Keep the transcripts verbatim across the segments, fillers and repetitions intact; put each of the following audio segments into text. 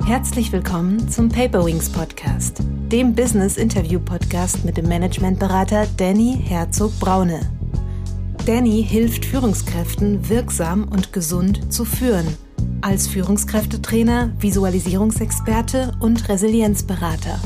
Herzlich willkommen zum Paperwings Podcast, dem Business-Interview-Podcast mit dem Managementberater Danny Herzog-Braune. Danny hilft Führungskräften wirksam und gesund zu führen, als Führungskräftetrainer, Visualisierungsexperte und Resilienzberater.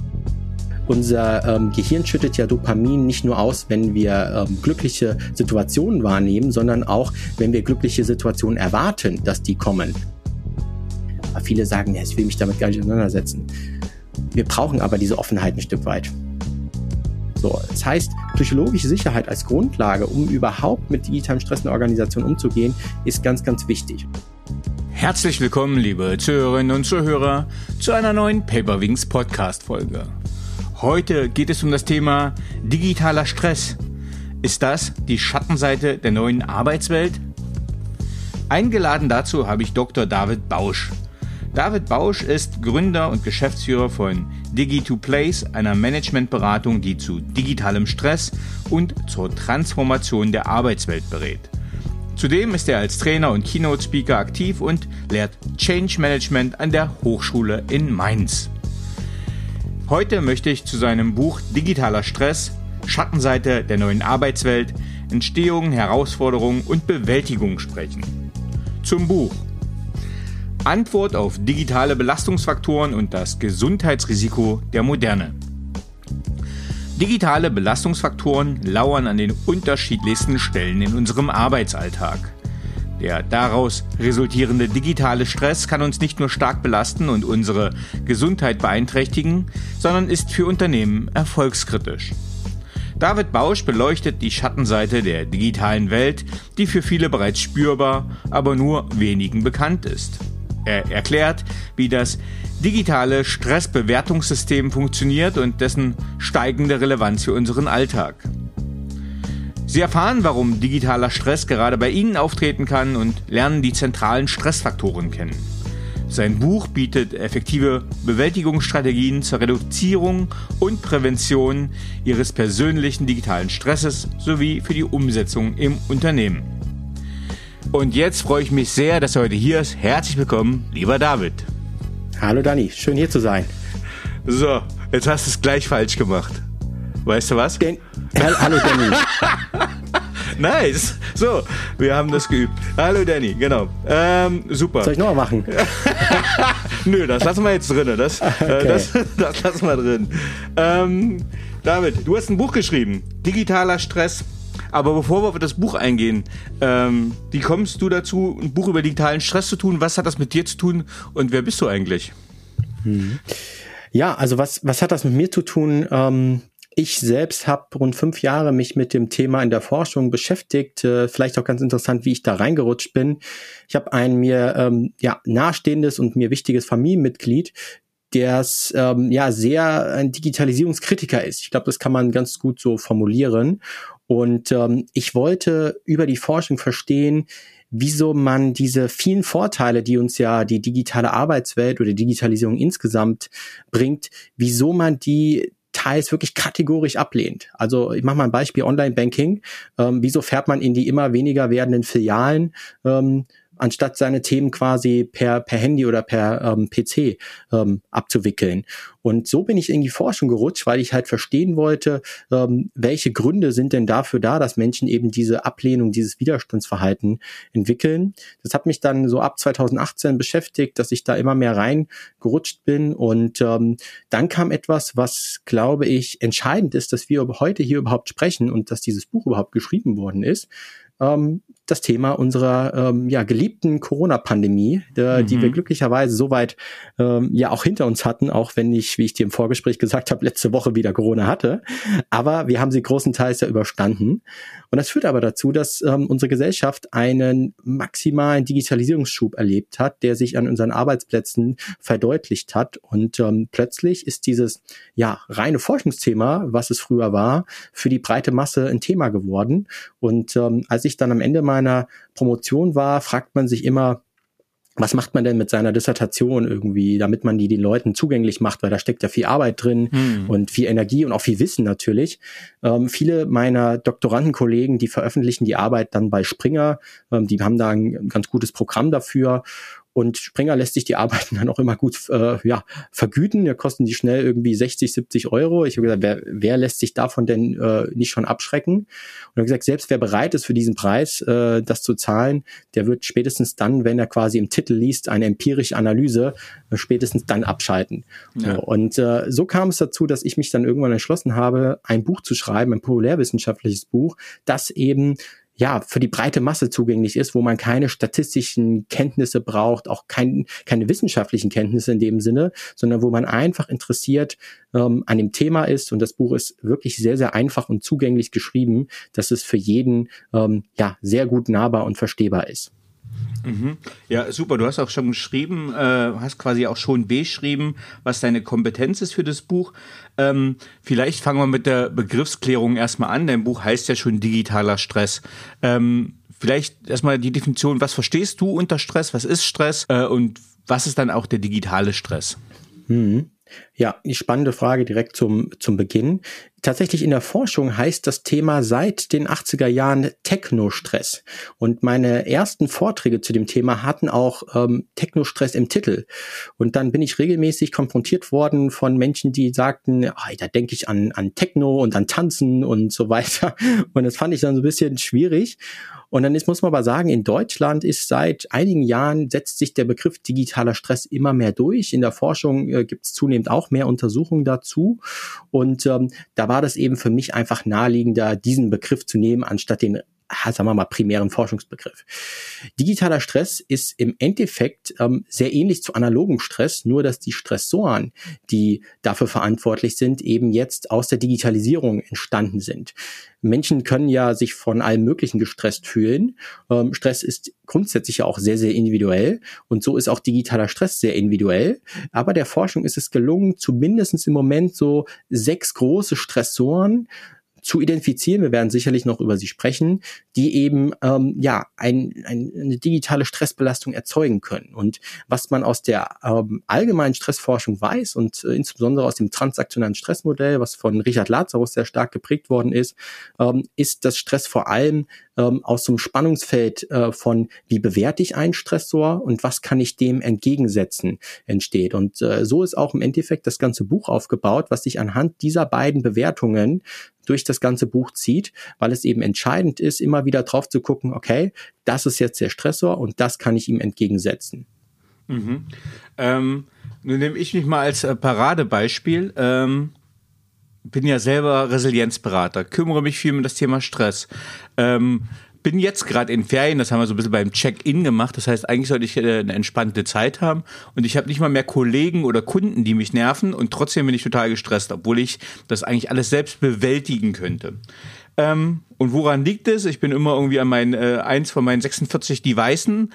Unser ähm, Gehirn schüttet ja Dopamin nicht nur aus, wenn wir ähm, glückliche Situationen wahrnehmen, sondern auch, wenn wir glückliche Situationen erwarten, dass die kommen. Aber viele sagen, ja, ich will mich damit gar nicht auseinandersetzen. Wir brauchen aber diese Offenheit ein Stück weit. So, das heißt, psychologische Sicherheit als Grundlage, um überhaupt mit digitalem Stress in der Organisation umzugehen, ist ganz, ganz wichtig. Herzlich willkommen, liebe Zuhörerinnen und Zuhörer, zu einer neuen Paperwings Podcast-Folge. Heute geht es um das Thema digitaler Stress. Ist das die Schattenseite der neuen Arbeitswelt? Eingeladen dazu habe ich Doktor David Bausch. David Bausch ist Gründer und Geschäftsführer von Digi to Place, einer Managementberatung, die zu digitalem Stress und zur Transformation der Arbeitswelt berät. Zudem ist er als Trainer und Keynote-Speaker aktiv und lehrt Change Management an der Hochschule in Mainz. Heute möchte ich zu seinem Buch Digitaler Stress, Schattenseite der neuen Arbeitswelt, Entstehung, Herausforderungen und Bewältigung sprechen. Zum Buch. Antwort auf digitale Belastungsfaktoren und das Gesundheitsrisiko der Moderne. Digitale Belastungsfaktoren lauern an den unterschiedlichsten Stellen in unserem Arbeitsalltag. Der daraus resultierende digitale Stress kann uns nicht nur stark belasten und unsere Gesundheit beeinträchtigen, sondern ist für Unternehmen erfolgskritisch. David Bausch beleuchtet die Schattenseite der digitalen Welt, die für viele bereits spürbar, aber nur wenigen bekannt ist. Er erklärt, wie das digitale Stressbewertungssystem funktioniert und dessen steigende Relevanz für unseren Alltag. Sie erfahren, warum digitaler Stress gerade bei Ihnen auftreten kann und lernen die zentralen Stressfaktoren kennen. Sein Buch bietet effektive Bewältigungsstrategien zur Reduzierung und Prävention Ihres persönlichen digitalen Stresses sowie für die Umsetzung im Unternehmen. Und jetzt freue ich mich sehr, dass er heute hier ist. Herzlich willkommen, lieber David. Hallo Danny, schön hier zu sein. So, jetzt hast du es gleich falsch gemacht. Weißt du was? Den- Hallo Danny. Nice. So, wir haben das geübt. Hallo Danny, genau. Ähm, super. Soll ich nochmal machen? Nö, das lassen wir jetzt drin. Das, okay. äh, das, das lassen wir drin. Ähm, David, du hast ein Buch geschrieben. Digitaler Stress. Aber bevor wir auf das Buch eingehen, ähm, wie kommst du dazu, ein Buch über digitalen Stress zu tun? Was hat das mit dir zu tun und wer bist du eigentlich? Hm. Ja, also was, was hat das mit mir zu tun? Ähm, ich selbst habe rund fünf Jahre mich mit dem Thema in der Forschung beschäftigt. Äh, vielleicht auch ganz interessant, wie ich da reingerutscht bin. Ich habe ein mir ähm, ja, nahestehendes und mir wichtiges Familienmitglied, der es ähm, ja sehr ein Digitalisierungskritiker ist. Ich glaube, das kann man ganz gut so formulieren. Und ähm, ich wollte über die Forschung verstehen, wieso man diese vielen Vorteile, die uns ja die digitale Arbeitswelt oder Digitalisierung insgesamt bringt, wieso man die teils wirklich kategorisch ablehnt. Also ich mache mal ein Beispiel, Online-Banking. Ähm, wieso fährt man in die immer weniger werdenden Filialen, ähm, anstatt seine Themen quasi per per Handy oder per ähm, P C ähm, abzuwickeln. Und so bin ich in die Forschung gerutscht, weil ich halt verstehen wollte, ähm, welche Gründe sind denn dafür da, dass Menschen eben diese Ablehnung, dieses Widerstandsverhalten entwickeln. Das hat mich dann so ab zwanzig achtzehn beschäftigt, dass ich da immer mehr reingerutscht bin. Und ähm, dann kam etwas, was, glaube ich, entscheidend ist, dass wir heute hier überhaupt sprechen und dass dieses Buch überhaupt geschrieben worden ist. Ähm, das Thema unserer ähm, ja geliebten Corona-Pandemie, äh, mhm. die wir glücklicherweise soweit ähm, ja auch hinter uns hatten, auch wenn ich, wie ich dir im Vorgespräch gesagt habe, letzte Woche wieder Corona hatte. Aber wir haben sie großenteils ja überstanden. Und das führt aber dazu, dass ähm, unsere Gesellschaft einen maximalen Digitalisierungsschub erlebt hat, der sich an unseren Arbeitsplätzen verdeutlicht hat. Und ähm, plötzlich ist dieses ja reine Forschungsthema, was es früher war, für die breite Masse ein Thema geworden. Und ähm, als ich dann am Ende meiner Promotion war, fragt man sich immer, was macht man denn mit seiner Dissertation irgendwie, damit man die den Leuten zugänglich macht, weil da steckt ja viel Arbeit drin hm. und viel Energie und auch viel Wissen natürlich. Ähm, viele meiner Doktorandenkollegen, die veröffentlichen die Arbeit dann bei Springer, ähm, die haben da ein ganz gutes Programm dafür. Und Springer lässt sich die Arbeiten dann auch immer gut äh, ja, vergüten. Da kosten die schnell irgendwie sechzig, siebzig Euro. Ich habe gesagt, wer, wer lässt sich davon denn äh, nicht schon abschrecken? Und er hat gesagt, selbst wer bereit ist für diesen Preis, äh, das zu zahlen, der wird spätestens dann, wenn er quasi im Titel liest, eine empirische Analyse, äh, spätestens dann abschalten. Ja. So, und äh, so kam es dazu, dass ich mich dann irgendwann entschlossen habe, ein Buch zu schreiben, ein populärwissenschaftliches Buch, das eben ja, für die breite Masse zugänglich ist, wo man keine statistischen Kenntnisse braucht, auch kein, keine wissenschaftlichen Kenntnisse in dem Sinne, sondern wo man einfach interessiert ähm, an dem Thema ist. Und das Buch ist wirklich sehr, sehr einfach und zugänglich geschrieben, dass es für jeden ähm, ja sehr gut nahbar und verstehbar ist. Mhm. Ja, super. Du hast auch schon geschrieben, äh, hast quasi auch schon beschrieben, was deine Kompetenz ist für das Buch. Ähm, vielleicht fangen wir mit der Begriffsklärung erstmal an. Dein Buch heißt ja schon digitaler Stress. Ähm, vielleicht erstmal die Definition, was verstehst du unter Stress? Was ist Stress? Äh, und was ist dann auch der digitale Stress? Mhm. Ja, die spannende Frage direkt zum, zum Beginn. Tatsächlich in der Forschung heißt das Thema seit den achtziger Jahren Technostress. Und meine ersten Vorträge zu dem Thema hatten auch ähm, Technostress im Titel. Und dann bin ich regelmäßig konfrontiert worden von Menschen, die sagten, ah, da denke ich an, an Techno und an Tanzen und so weiter. Und das fand ich dann so ein bisschen schwierig. Und dann ist, muss man aber sagen, in Deutschland ist seit einigen Jahren, setzt sich der Begriff digitaler Stress immer mehr durch. In der Forschung äh, gibt es zunehmend auch mehr Untersuchungen dazu. Und ähm, da war das eben für mich einfach naheliegender, diesen Begriff zu nehmen, anstatt den, sagen wir mal, primären Forschungsbegriff. Digitaler Stress ist im Endeffekt ähm, sehr ähnlich zu analogem Stress, nur dass die Stressoren, die dafür verantwortlich sind, eben jetzt aus der Digitalisierung entstanden sind. Menschen können ja sich von allem Möglichen gestresst fühlen. Ähm, Stress ist grundsätzlich ja auch sehr, sehr individuell und so ist auch digitaler Stress sehr individuell. Aber der Forschung ist es gelungen, zumindest im Moment so sechs große Stressoren zu identifizieren, wir werden sicherlich noch über sie sprechen, die eben ähm, ja ein, ein, eine digitale Stressbelastung erzeugen können. Und was man aus der ähm, allgemeinen Stressforschung weiß und äh, insbesondere aus dem transaktionalen Stressmodell, was von Richard Lazarus sehr stark geprägt worden ist, ähm, ist, dass Stress vor allem ähm, aus so einem Spannungsfeld äh, von wie bewerte ich einen Stressor und was kann ich dem entgegensetzen entsteht. Und äh, so ist auch im Endeffekt das ganze Buch aufgebaut, was sich anhand dieser beiden Bewertungen durch das ganze Buch zieht, weil es eben entscheidend ist, immer wieder drauf zu gucken, okay, das ist jetzt der Stressor und das kann ich ihm entgegensetzen. Mhm. Ähm, nun nehme ich mich mal als äh, Paradebeispiel. Ähm, bin ja selber Resilienzberater, kümmere mich viel um das Thema Stress. Ähm, bin jetzt gerade in Ferien, das haben wir so ein bisschen beim Check-in gemacht, das heißt, eigentlich sollte ich äh, eine entspannte Zeit haben und ich habe nicht mal mehr Kollegen oder Kunden, die mich nerven und trotzdem bin ich total gestresst, obwohl ich das eigentlich alles selbst bewältigen könnte. Ähm, und woran liegt es? Ich bin immer irgendwie an mein, äh, eins von meinen sechsundvierzig Devices,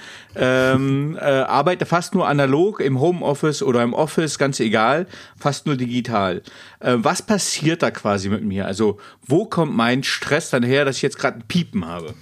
ähm, äh, arbeite fast nur analog im Homeoffice oder im Office, ganz egal, fast nur digital. Äh, was passiert da quasi mit mir? Also wo kommt mein Stress dann her, dass ich jetzt gerade ein Piepen habe?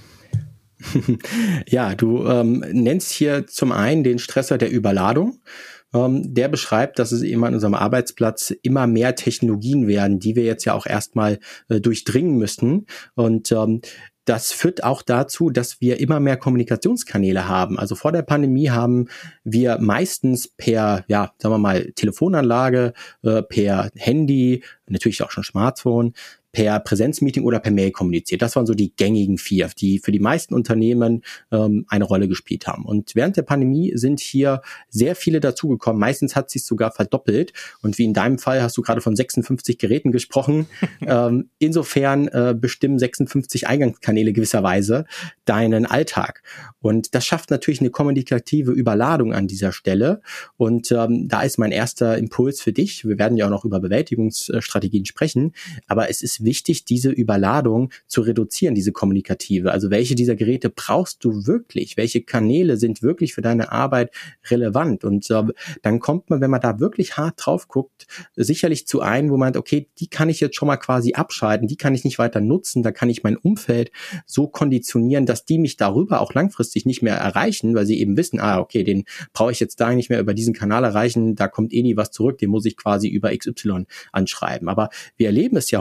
Ja, du ähm, nennst hier zum einen den Stressor der Überladung. Ähm, der beschreibt, dass es eben an unserem Arbeitsplatz immer mehr Technologien werden, die wir jetzt ja auch erstmal äh, durchdringen müssen. Und ähm, das führt auch dazu, dass wir immer mehr Kommunikationskanäle haben. Also vor der Pandemie haben wir meistens per, ja, sagen wir mal, Telefonanlage, äh, per Handy, natürlich auch schon Smartphone, per Präsenzmeeting oder per Mail kommuniziert. Das waren so die gängigen vier, die für die meisten Unternehmen ähm, eine Rolle gespielt haben. Und während der Pandemie sind hier sehr viele dazugekommen. Meistens hat sich sogar verdoppelt. Und wie in deinem Fall hast du gerade von sechsundfünfzig Geräten gesprochen. ähm, insofern äh, bestimmen sechsundfünfzig Eingangskanäle gewisserweise deinen Alltag. Und das schafft natürlich eine kommunikative Überladung an dieser Stelle. Und ähm, da ist mein erster Impuls für dich. Wir werden ja auch noch über Bewältigungsstrategien sprechen. Aber es ist wichtig, diese Überladung zu reduzieren, diese kommunikative. Also welche dieser Geräte brauchst du wirklich? Welche Kanäle sind wirklich für deine Arbeit relevant? Und äh, dann kommt man, wenn man da wirklich hart drauf guckt, sicherlich zu einem, wo man sagt, okay, die kann ich jetzt schon mal quasi abschalten, die kann ich nicht weiter nutzen, da kann ich mein Umfeld so konditionieren, dass die mich darüber auch langfristig nicht mehr erreichen, weil sie eben wissen, ah, okay, den brauche ich jetzt da nicht mehr über diesen Kanal erreichen, da kommt eh nie was zurück, den muss ich quasi über X Y anschreiben. Aber wir erleben es ja häufig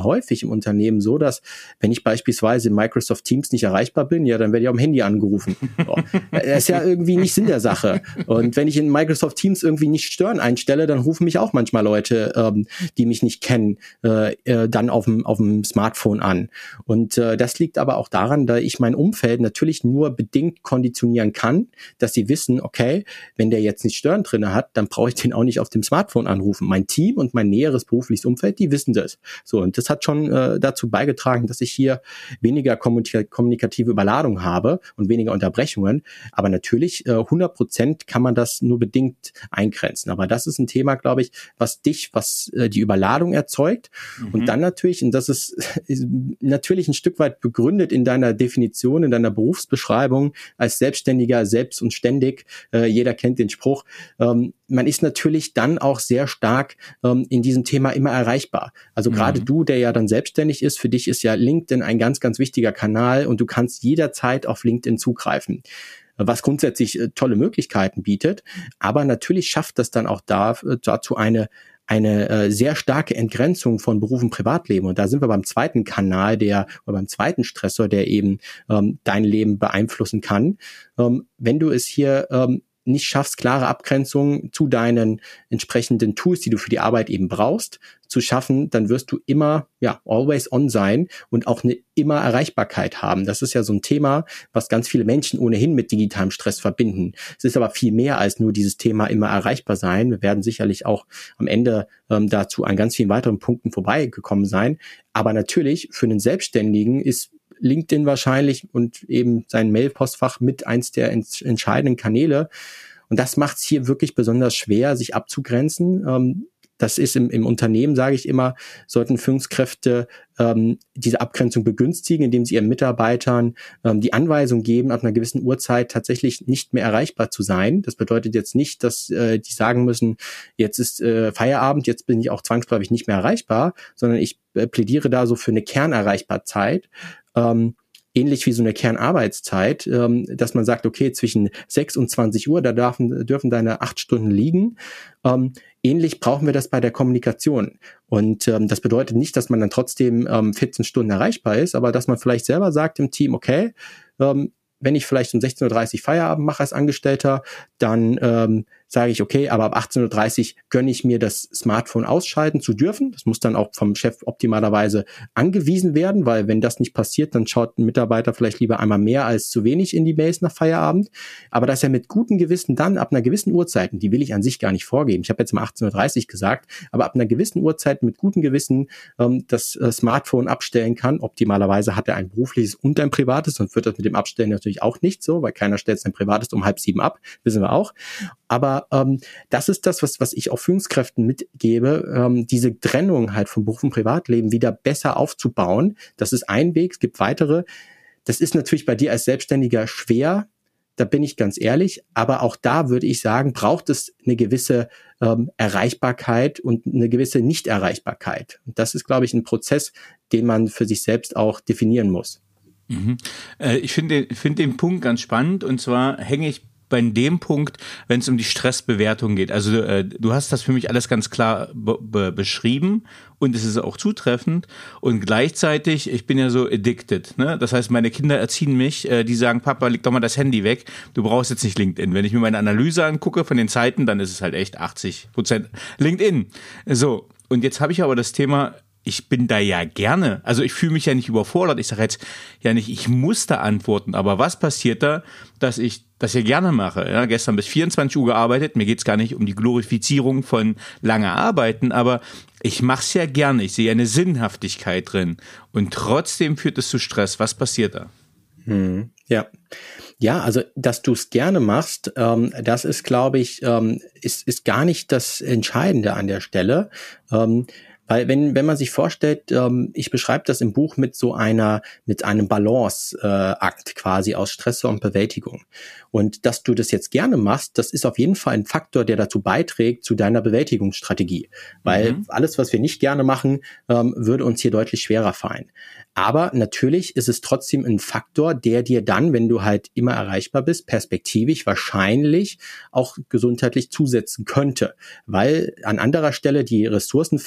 im Unternehmen so, dass wenn ich beispielsweise in Microsoft Teams nicht erreichbar bin, ja, dann werde ich auf dem Handy angerufen. So. Das ist ja irgendwie nicht Sinn der Sache. Und wenn ich in Microsoft Teams irgendwie nicht stören einstelle, dann rufen mich auch manchmal Leute, ähm, die mich nicht kennen, äh, äh, dann auf dem auf dem Smartphone an. Und äh, das liegt aber auch daran, da ich mein Umfeld natürlich nur bedingt konditionieren kann, dass sie wissen, okay, wenn der jetzt nicht Stören drin hat, dann brauche ich den auch nicht auf dem Smartphone anrufen. Mein Team und mein näheres berufliches Umfeld, die wissen das. So, und das hat schon äh, dazu beigetragen, dass ich hier weniger kommunika- kommunikative Überladung habe und weniger Unterbrechungen. Aber natürlich, äh, hundert Prozent kann man das nur bedingt eingrenzen. Aber das ist ein Thema, glaube ich, was dich, was äh, die Überladung erzeugt. Mhm. Und dann natürlich, und das ist, ist natürlich ein Stück weit begründet in deiner Definition, in deiner Berufsbeschreibung als Selbstständiger, selbst und ständig. Äh, jeder kennt den Spruch. Ähm, man ist natürlich dann auch sehr stark ähm, in diesem Thema immer erreichbar. Also mhm. gerade du, der ja dann selbstständig ist, für dich ist ja LinkedIn ein ganz, ganz wichtiger Kanal und du kannst jederzeit auf LinkedIn zugreifen, was grundsätzlich äh, tolle Möglichkeiten bietet. Aber natürlich schafft das dann auch da, äh, dazu eine eine äh, sehr starke Entgrenzung von Beruf und Privatleben. Und da sind wir beim zweiten Kanal, der oder beim zweiten Stressor, der eben ähm, dein Leben beeinflussen kann. Ähm, wenn du es hier ähm, nicht schaffst, klare Abgrenzungen zu deinen entsprechenden Tools, die du für die Arbeit eben brauchst, zu schaffen, dann wirst du immer, ja, always on sein und auch eine immer Erreichbarkeit haben. Das ist ja so ein Thema, was ganz viele Menschen ohnehin mit digitalem Stress verbinden. Es ist aber viel mehr als nur dieses Thema immer erreichbar sein. Wir werden sicherlich auch am Ende ähm, dazu an ganz vielen weiteren Punkten vorbeigekommen sein. Aber natürlich für einen Selbstständigen ist LinkedIn wahrscheinlich und eben sein Mail-Postfach mit eins der ents- entscheidenden Kanäle. Und das macht es hier wirklich besonders schwer, sich abzugrenzen. Ähm, das ist im, im Unternehmen, sage ich immer, sollten Führungskräfte ähm, diese Abgrenzung begünstigen, indem sie ihren Mitarbeitern ähm, die Anweisung geben, ab einer gewissen Uhrzeit tatsächlich nicht mehr erreichbar zu sein. Das bedeutet jetzt nicht, dass äh, die sagen müssen, jetzt ist äh, Feierabend, jetzt bin ich auch zwangsläufig nicht mehr erreichbar, sondern ich äh, plädiere da so für eine Kernerreichbarzeit, ähm, ähnlich wie so eine Kernarbeitszeit, ähm, dass man sagt, okay, zwischen sechs und zwanzig Uhr, da dürfen, dürfen deine acht Stunden liegen. Ähm, ähnlich brauchen wir das bei der Kommunikation. Und ähm, das bedeutet nicht, dass man dann trotzdem ähm, vierzehn Stunden erreichbar ist, aber dass man vielleicht selber sagt im Team, okay, ähm, wenn ich vielleicht um sechzehn Uhr dreißig Feierabend mache als Angestellter, dann ähm, sage ich, okay, aber ab achtzehn Uhr dreißig gönne ich mir das Smartphone ausschalten zu dürfen. Das muss dann auch vom Chef optimalerweise angewiesen werden, weil wenn das nicht passiert, dann schaut ein Mitarbeiter vielleicht lieber einmal mehr als zu wenig in die Mails nach Feierabend. Aber dass er mit gutem Gewissen dann ab einer gewissen Uhrzeit, die will ich an sich gar nicht vorgeben, ich habe jetzt mal achtzehn Uhr dreißig gesagt, aber ab einer gewissen Uhrzeit mit gutem Gewissen ähm, das äh, Smartphone abstellen kann. Optimalerweise hat er ein berufliches und ein privates, sonst wird das mit dem Abstellen natürlich auch nicht so, weil keiner stellt sein privates um halb sieben ab, wissen wir auch. Aber ähm, das ist das, was was ich auch Führungskräften mitgebe, ähm, diese Trennung halt von Beruf und Privatleben wieder besser aufzubauen. Das ist ein Weg, es gibt weitere. Das ist natürlich bei dir als Selbstständiger schwer, da bin ich ganz ehrlich, aber auch da würde ich sagen, braucht es eine gewisse ähm, Erreichbarkeit und eine gewisse Nichterreichbarkeit. Und das ist, glaube ich, ein Prozess, den man für sich selbst auch definieren muss. Mhm. Äh, ich finde finde den Punkt ganz spannend, und zwar hänge ich bei dem Punkt, wenn es um die Stressbewertung geht. Also äh, du hast das für mich alles ganz klar be- be- beschrieben und es ist auch zutreffend, und gleichzeitig, ich bin ja so addicted, ne? Das heißt, meine Kinder erziehen mich, äh, die sagen, Papa, leg doch mal das Handy weg, du brauchst jetzt nicht LinkedIn. Wenn ich mir meine Analyse angucke von den Zeiten, dann ist es halt echt achtzig Prozent LinkedIn. So, und jetzt habe ich aber das Thema, ich bin da ja gerne, also ich fühle mich ja nicht überfordert, ich sage jetzt ja nicht, ich muss da antworten, aber was passiert da, dass ich das ja gerne mache? Ja, gestern bis vierundzwanzig Uhr gearbeitet, mir geht's gar nicht um die Glorifizierung von langer Arbeiten, aber ich mache es ja gerne, ich sehe eine Sinnhaftigkeit drin, und trotzdem führt es zu Stress. Was passiert da? Hm, ja. Ja, also, dass du es gerne machst, ähm, das ist, glaube ich, ähm, ist, ist gar nicht das Entscheidende an der Stelle. Ähm, Weil wenn wenn man sich vorstellt, ähm, ich beschreibe das im Buch mit so einer mit einem Balanceakt äh, quasi aus Stressor und Bewältigung. Und dass du das jetzt gerne machst, das ist auf jeden Fall ein Faktor, der dazu beiträgt zu deiner Bewältigungsstrategie. Weil mhm. alles, was wir nicht gerne machen, ähm, würde uns hier deutlich schwerer fallen. Aber natürlich ist es trotzdem ein Faktor, der dir dann, wenn du halt immer erreichbar bist, perspektivisch wahrscheinlich auch gesundheitlich zusetzen könnte. Weil an anderer Stelle die Ressourcen fehlen, um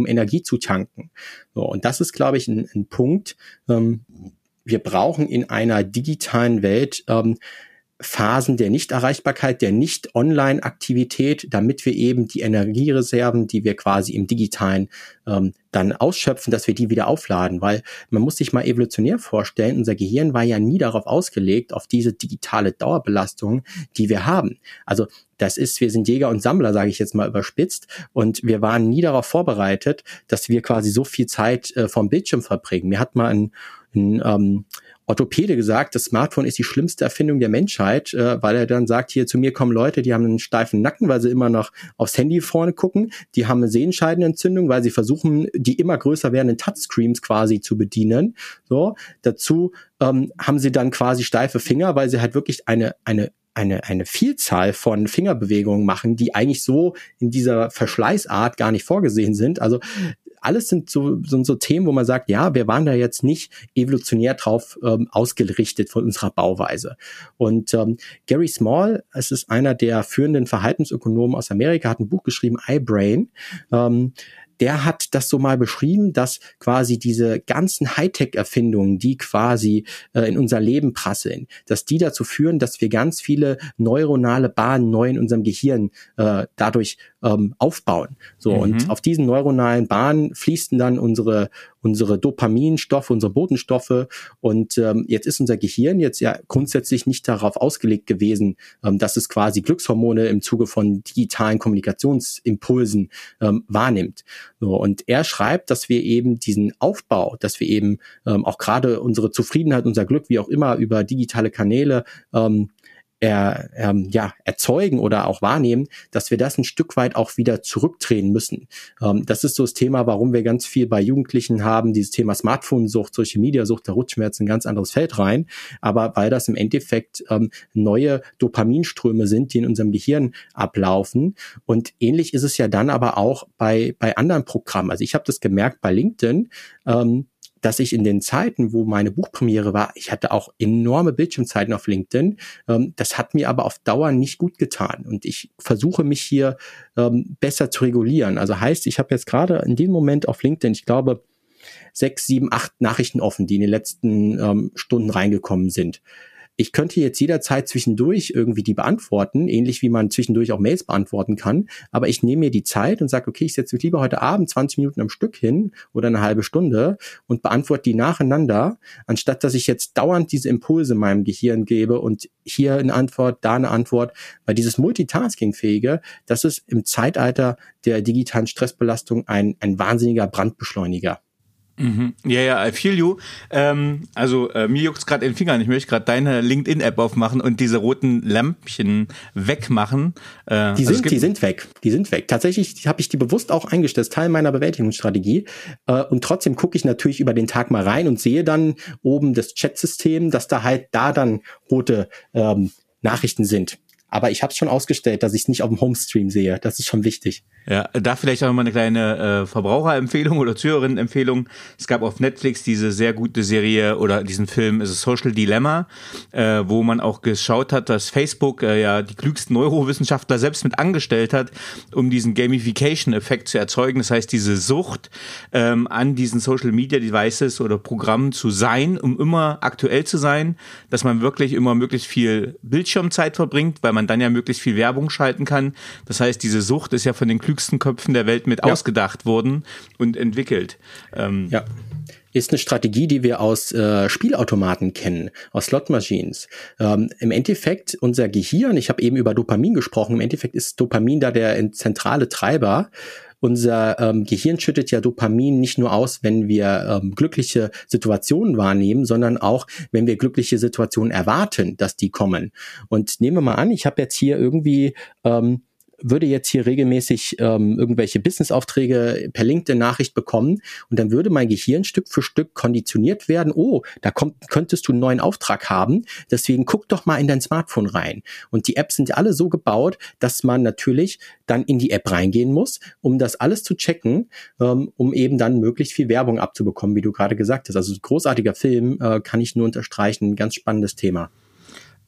Energie zu tanken. So, und das ist, glaube ich, ein, ein Punkt. Ähm, wir brauchen in einer digitalen Welt ähm, Phasen der Nichterreichbarkeit, der Nicht-Online-Aktivität, damit wir eben die Energiereserven, die wir quasi im Digitalen ähm, dann ausschöpfen, dass wir die wieder aufladen, weil man muss sich mal evolutionär vorstellen, unser Gehirn war ja nie darauf ausgelegt, auf diese digitale Dauerbelastung, die wir haben. Also das ist, wir sind Jäger und Sammler, sage ich jetzt mal überspitzt, und wir waren nie darauf vorbereitet, dass wir quasi so viel Zeit äh, vom Bildschirm verbringen. Mir hat mal ein, ein ähm, Orthopäde gesagt, das Smartphone ist die schlimmste Erfindung der Menschheit, äh, weil er dann sagt, hier zu mir kommen Leute, die haben einen steifen Nacken, weil sie immer noch aufs Handy vorne gucken, die haben eine Sehenscheidenentzündung, weil sie versuchen, die immer größer werdenden Touchscreens quasi zu bedienen. So, dazu ähm, haben sie dann quasi steife Finger, weil sie halt wirklich eine eine eine eine Vielzahl von Fingerbewegungen machen, die eigentlich so in dieser Verschleißart gar nicht vorgesehen sind. Also alles sind so, sind so Themen, wo man sagt, ja, wir waren da jetzt nicht evolutionär drauf ähm, ausgerichtet von unserer Bauweise. Und ähm, Gary Small, es ist einer der führenden Verhaltensökonomen aus Amerika, hat ein Buch geschrieben, iBrain. Ähm, der hat das so mal beschrieben, dass quasi diese ganzen Hightech-Erfindungen, die quasi äh, in unser Leben prasseln, dass die dazu führen, dass wir ganz viele neuronale Bahnen neu in unserem Gehirn äh, dadurch ähm, aufbauen. So, mhm. Und auf diesen neuronalen Bahnen fließen dann unsere unsere Dopaminstoffe, unsere Botenstoffe, und ähm, jetzt ist unser Gehirn jetzt ja grundsätzlich nicht darauf ausgelegt gewesen, ähm, dass es quasi Glückshormone im Zuge von digitalen Kommunikationsimpulsen ähm, wahrnimmt. So, und er schreibt, dass wir eben diesen Aufbau, dass wir eben ähm, auch gerade unsere Zufriedenheit, unser Glück, wie auch immer, über digitale Kanäle ähm, Er, ähm, ja, erzeugen oder auch wahrnehmen, dass wir das ein Stück weit auch wieder zurückdrehen müssen. Ähm, das ist so das Thema, warum wir ganz viel bei Jugendlichen haben, dieses Thema Smartphone-Sucht, Social-Media-Sucht, da rutschen wir jetzt in ein ganz anderes Feld rein, aber weil das im Endeffekt ähm, neue Dopaminströme sind, die in unserem Gehirn ablaufen, und ähnlich ist es ja dann aber auch bei bei anderen Programmen. Also ich habe das gemerkt bei LinkedIn, ähm, dass ich in den Zeiten, wo meine Buchpremiere war, ich hatte auch enorme Bildschirmzeiten auf LinkedIn. Ähm, das hat mir aber auf Dauer nicht gut getan. Und ich versuche mich hier ähm, besser zu regulieren. Also heißt, ich habe jetzt gerade in dem Moment auf LinkedIn, ich glaube, sechs, sieben, acht Nachrichten offen, die in den letzten ähm, Stunden reingekommen sind. Ich könnte jetzt jederzeit zwischendurch irgendwie die beantworten, ähnlich wie man zwischendurch auch Mails beantworten kann, aber ich nehme mir die Zeit und sage, okay, ich setze mich lieber heute Abend zwanzig Minuten am Stück hin oder eine halbe Stunde und beantworte die nacheinander, anstatt dass ich jetzt dauernd diese Impulse meinem Gehirn gebe und hier eine Antwort, da eine Antwort, weil dieses Multitasking-Fähige, das ist im Zeitalter der digitalen Stressbelastung ein, ein wahnsinniger Brandbeschleuniger. Mhm. Ja, ja, I feel you. Ähm, also äh, mir juckt's gerade in den Fingern. Ich möchte gerade deine LinkedIn-App aufmachen und diese roten Lämpchen wegmachen. Äh, die sind, also die sind weg. Die sind weg. Tatsächlich habe ich die bewusst auch eingestellt. Das ist Teil meiner Bewältigungsstrategie. Äh, und trotzdem gucke ich natürlich über den Tag mal rein und sehe dann oben das Chat-System, dass da halt da dann rote ähm, Nachrichten sind. Aber ich habe es schon ausgestellt, dass ich es nicht auf dem Homestream sehe. Das ist schon wichtig. Ja, da vielleicht auch mal eine kleine äh, Verbraucherempfehlung oder Zuhörerinnenempfehlung. Es gab auf Netflix diese sehr gute Serie oder diesen Film, ist es Social Dilemma, äh, wo man auch geschaut hat, dass Facebook äh, ja die klügsten Neurowissenschaftler selbst mit angestellt hat, um diesen Gamification-Effekt zu erzeugen. Das heißt, diese Sucht ähm, an diesen Social-Media-Devices oder Programmen zu sein, um immer aktuell zu sein, dass man wirklich immer möglichst viel Bildschirmzeit verbringt, weil man dann ja möglichst viel Werbung schalten kann. Das heißt, diese Sucht ist ja von den klügsten Köpfen der Welt mit ja. ausgedacht worden und entwickelt. Ähm, ja. Ist eine Strategie, die wir aus äh, Spielautomaten kennen, aus Slot-Machines. Ähm, im Endeffekt, unser Gehirn, ich habe eben über Dopamin gesprochen, im Endeffekt ist Dopamin da der zentrale Treiber. Unser ähm, Gehirn schüttet ja Dopamin nicht nur aus, wenn wir ähm, glückliche Situationen wahrnehmen, sondern auch, wenn wir glückliche Situationen erwarten, dass die kommen. Und nehmen wir mal an, ich habe jetzt hier irgendwie... Ähm, würde jetzt hier regelmäßig ähm, irgendwelche Business-Aufträge per LinkedIn-Nachricht bekommen und dann würde mein Gehirn Stück für Stück konditioniert werden, oh, da kommt, könntest du einen neuen Auftrag haben, deswegen guck doch mal in dein Smartphone rein. Und die Apps sind ja alle so gebaut, dass man natürlich dann in die App reingehen muss, um das alles zu checken, ähm, um eben dann möglichst viel Werbung abzubekommen, wie du gerade gesagt hast. Also ein großartiger Film, äh, kann ich nur unterstreichen, ein ganz spannendes Thema.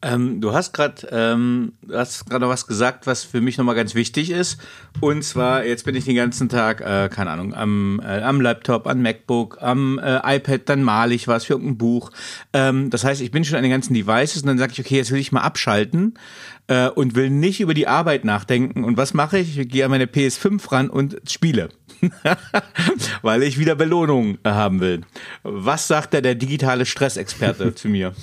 Ähm, du hast gerade ähm, du hast gerade was gesagt, was für mich nochmal ganz wichtig ist. Und zwar, jetzt bin ich den ganzen Tag, äh, keine Ahnung, am, äh, am Laptop, am MacBook, am äh, iPad, dann male ich was für irgendein Buch. Ähm, das heißt, ich bin schon an den ganzen Devices und dann sage ich, okay, jetzt will ich mal abschalten äh, und will nicht über die Arbeit nachdenken. Und was mache ich? Ich gehe an meine P S fünf ran und spiele. Weil ich wieder Belohnung äh, haben will. Was sagt da der digitale Stressexperte zu mir?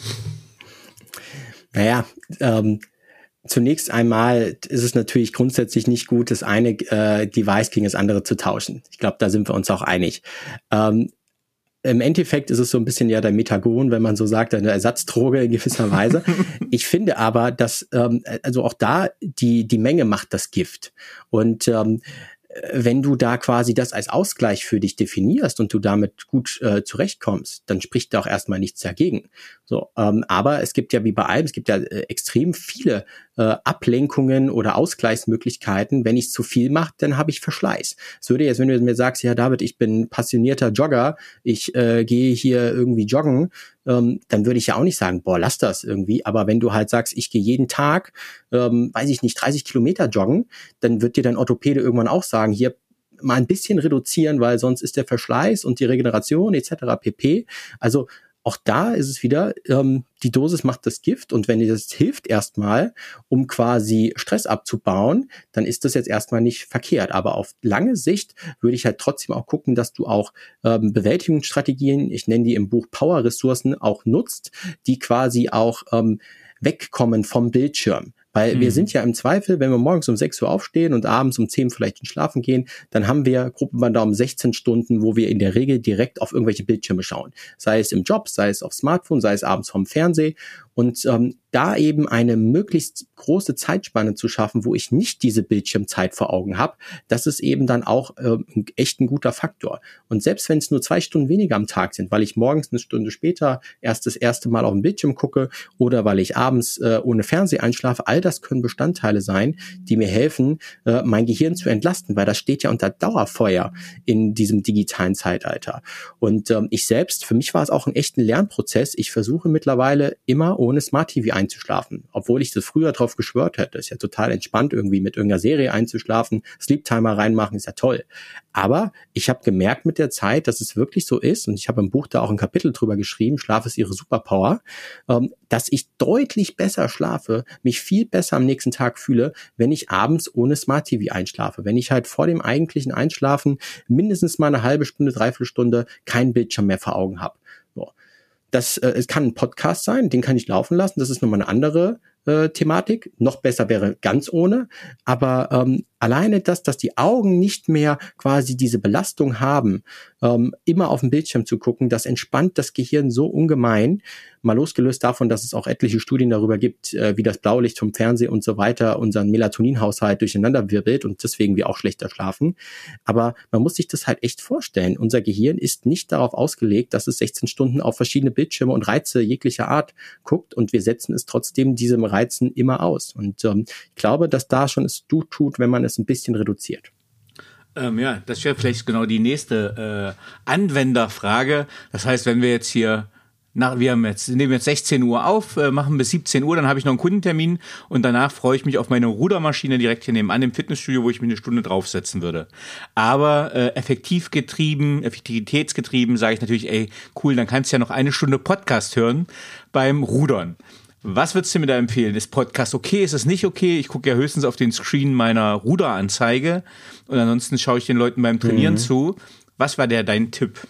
Naja, ähm, zunächst einmal ist es natürlich grundsätzlich nicht gut, das eine äh, Device gegen das andere zu tauschen. Ich glaube, da sind wir uns auch einig. Ähm, Im Endeffekt ist es so ein bisschen ja der Metagon, wenn man so sagt, eine Ersatzdroge in gewisser Weise. Ich finde aber, dass ähm, also auch da die die Menge macht das Gift. Und ähm, wenn du da quasi das als Ausgleich für dich definierst und du damit gut äh, zurechtkommst, dann spricht da auch erstmal nichts dagegen. So, ähm, aber es gibt ja wie bei allem, es gibt ja äh, extrem viele äh, Ablenkungen oder Ausgleichsmöglichkeiten. Wenn ich zu viel mache, dann habe ich Verschleiß. Es würde jetzt, wenn du mir sagst, ja David, ich bin passionierter Jogger, ich äh, gehe hier irgendwie joggen, ähm, dann würde ich ja auch nicht sagen, boah, lass das irgendwie. Aber wenn du halt sagst, ich gehe jeden Tag, ähm, weiß ich nicht, dreißig Kilometer joggen, dann wird dir dein Orthopäde irgendwann auch sagen, hier mal ein bisschen reduzieren, weil sonst ist der Verschleiß und die Regeneration et cetera pp. Also auch da ist es wieder, ähm, die Dosis macht das Gift und wenn dir das hilft erstmal, um quasi Stress abzubauen, dann ist das jetzt erstmal nicht verkehrt. Aber auf lange Sicht würde ich halt trotzdem auch gucken, dass du auch ähm, Bewältigungsstrategien, ich nenne die im Buch Power-Ressourcen, auch nutzt, die quasi auch ähm, wegkommen vom Bildschirm. Weil mhm. wir sind ja im Zweifel, wenn wir morgens um sechs Uhr aufstehen und abends um zehn vielleicht schlafen gehen, dann haben wir Gruppen bei Daumen sechzehn Stunden, wo wir in der Regel direkt auf irgendwelche Bildschirme schauen. Sei es im Job, sei es auf Smartphone, sei es abends vom Fernsehen. Und ähm, da eben eine möglichst große Zeitspanne zu schaffen, wo ich nicht diese Bildschirmzeit vor Augen habe, das ist eben dann auch äh, echt ein guter Faktor. Und selbst wenn es nur zwei Stunden weniger am Tag sind, weil ich morgens eine Stunde später erst das erste Mal auf den Bildschirm gucke oder weil ich abends äh, ohne Fernseher einschlafe, all das können Bestandteile sein, die mir helfen, äh, mein Gehirn zu entlasten, weil das steht ja unter Dauerfeuer in diesem digitalen Zeitalter. Und ähm, ich selbst, für mich war es auch ein echter Lernprozess. Ich versuche mittlerweile immer ohne Smart T V einzuschlafen, obwohl ich das früher drauf geschwört hätte. Ist ja total entspannt, irgendwie mit irgendeiner Serie einzuschlafen, Sleep Timer reinmachen, ist ja toll. Aber ich habe gemerkt mit der Zeit, dass es wirklich so ist, und ich habe im Buch da auch ein Kapitel drüber geschrieben, Schlaf ist ihre Superpower, ähm, dass ich deutlich besser schlafe, mich viel besser am nächsten Tag fühle, wenn ich abends ohne Smart T V einschlafe. Wenn ich halt vor dem eigentlichen Einschlafen mindestens mal eine halbe Stunde, dreiviertel Stunde keinen Bildschirm mehr vor Augen habe. So. Das äh, es kann ein Podcast sein, den kann ich laufen lassen. Das ist nochmal eine andere äh, Thematik. Noch besser wäre ganz ohne. Aber ähm, alleine das, dass die Augen nicht mehr quasi diese Belastung haben, ähm, immer auf den Bildschirm zu gucken, das entspannt das Gehirn so ungemein. Mal losgelöst davon, dass es auch etliche Studien darüber gibt, äh, wie das Blaulicht vom Fernsehen und so weiter unseren Melatoninhaushalt durcheinander wirbelt und deswegen wir auch schlechter schlafen. Aber man muss sich das halt echt vorstellen. Unser Gehirn ist nicht darauf ausgelegt, dass es sechzehn Stunden auf verschiedene Bildschirme und Reize jeglicher Art guckt und wir setzen es trotzdem diesem Reizen immer aus. Und ähm, ich glaube, dass da schon es gut tut, wenn man es ein bisschen reduziert. Ähm, ja, das wäre vielleicht genau die nächste äh, Anwenderfrage. Das heißt, wenn wir jetzt hier Nach, wir haben jetzt, nehmen jetzt sechzehn Uhr auf, äh, machen bis siebzehn Uhr, dann habe ich noch einen Kundentermin und danach freue ich mich auf meine Rudermaschine direkt hier nebenan im Fitnessstudio, wo ich mich eine Stunde draufsetzen würde. Aber äh, effektiv getrieben, effektivitätsgetrieben sage ich natürlich, ey, cool, dann kannst du ja noch eine Stunde Podcast hören beim Rudern. Was würdest du mir da empfehlen? Ist Podcast okay? Ist es nicht okay? Ich gucke ja höchstens auf den Screen meiner Ruderanzeige und ansonsten schaue ich den Leuten beim Trainieren mhm. zu. Was war der dein Tipp?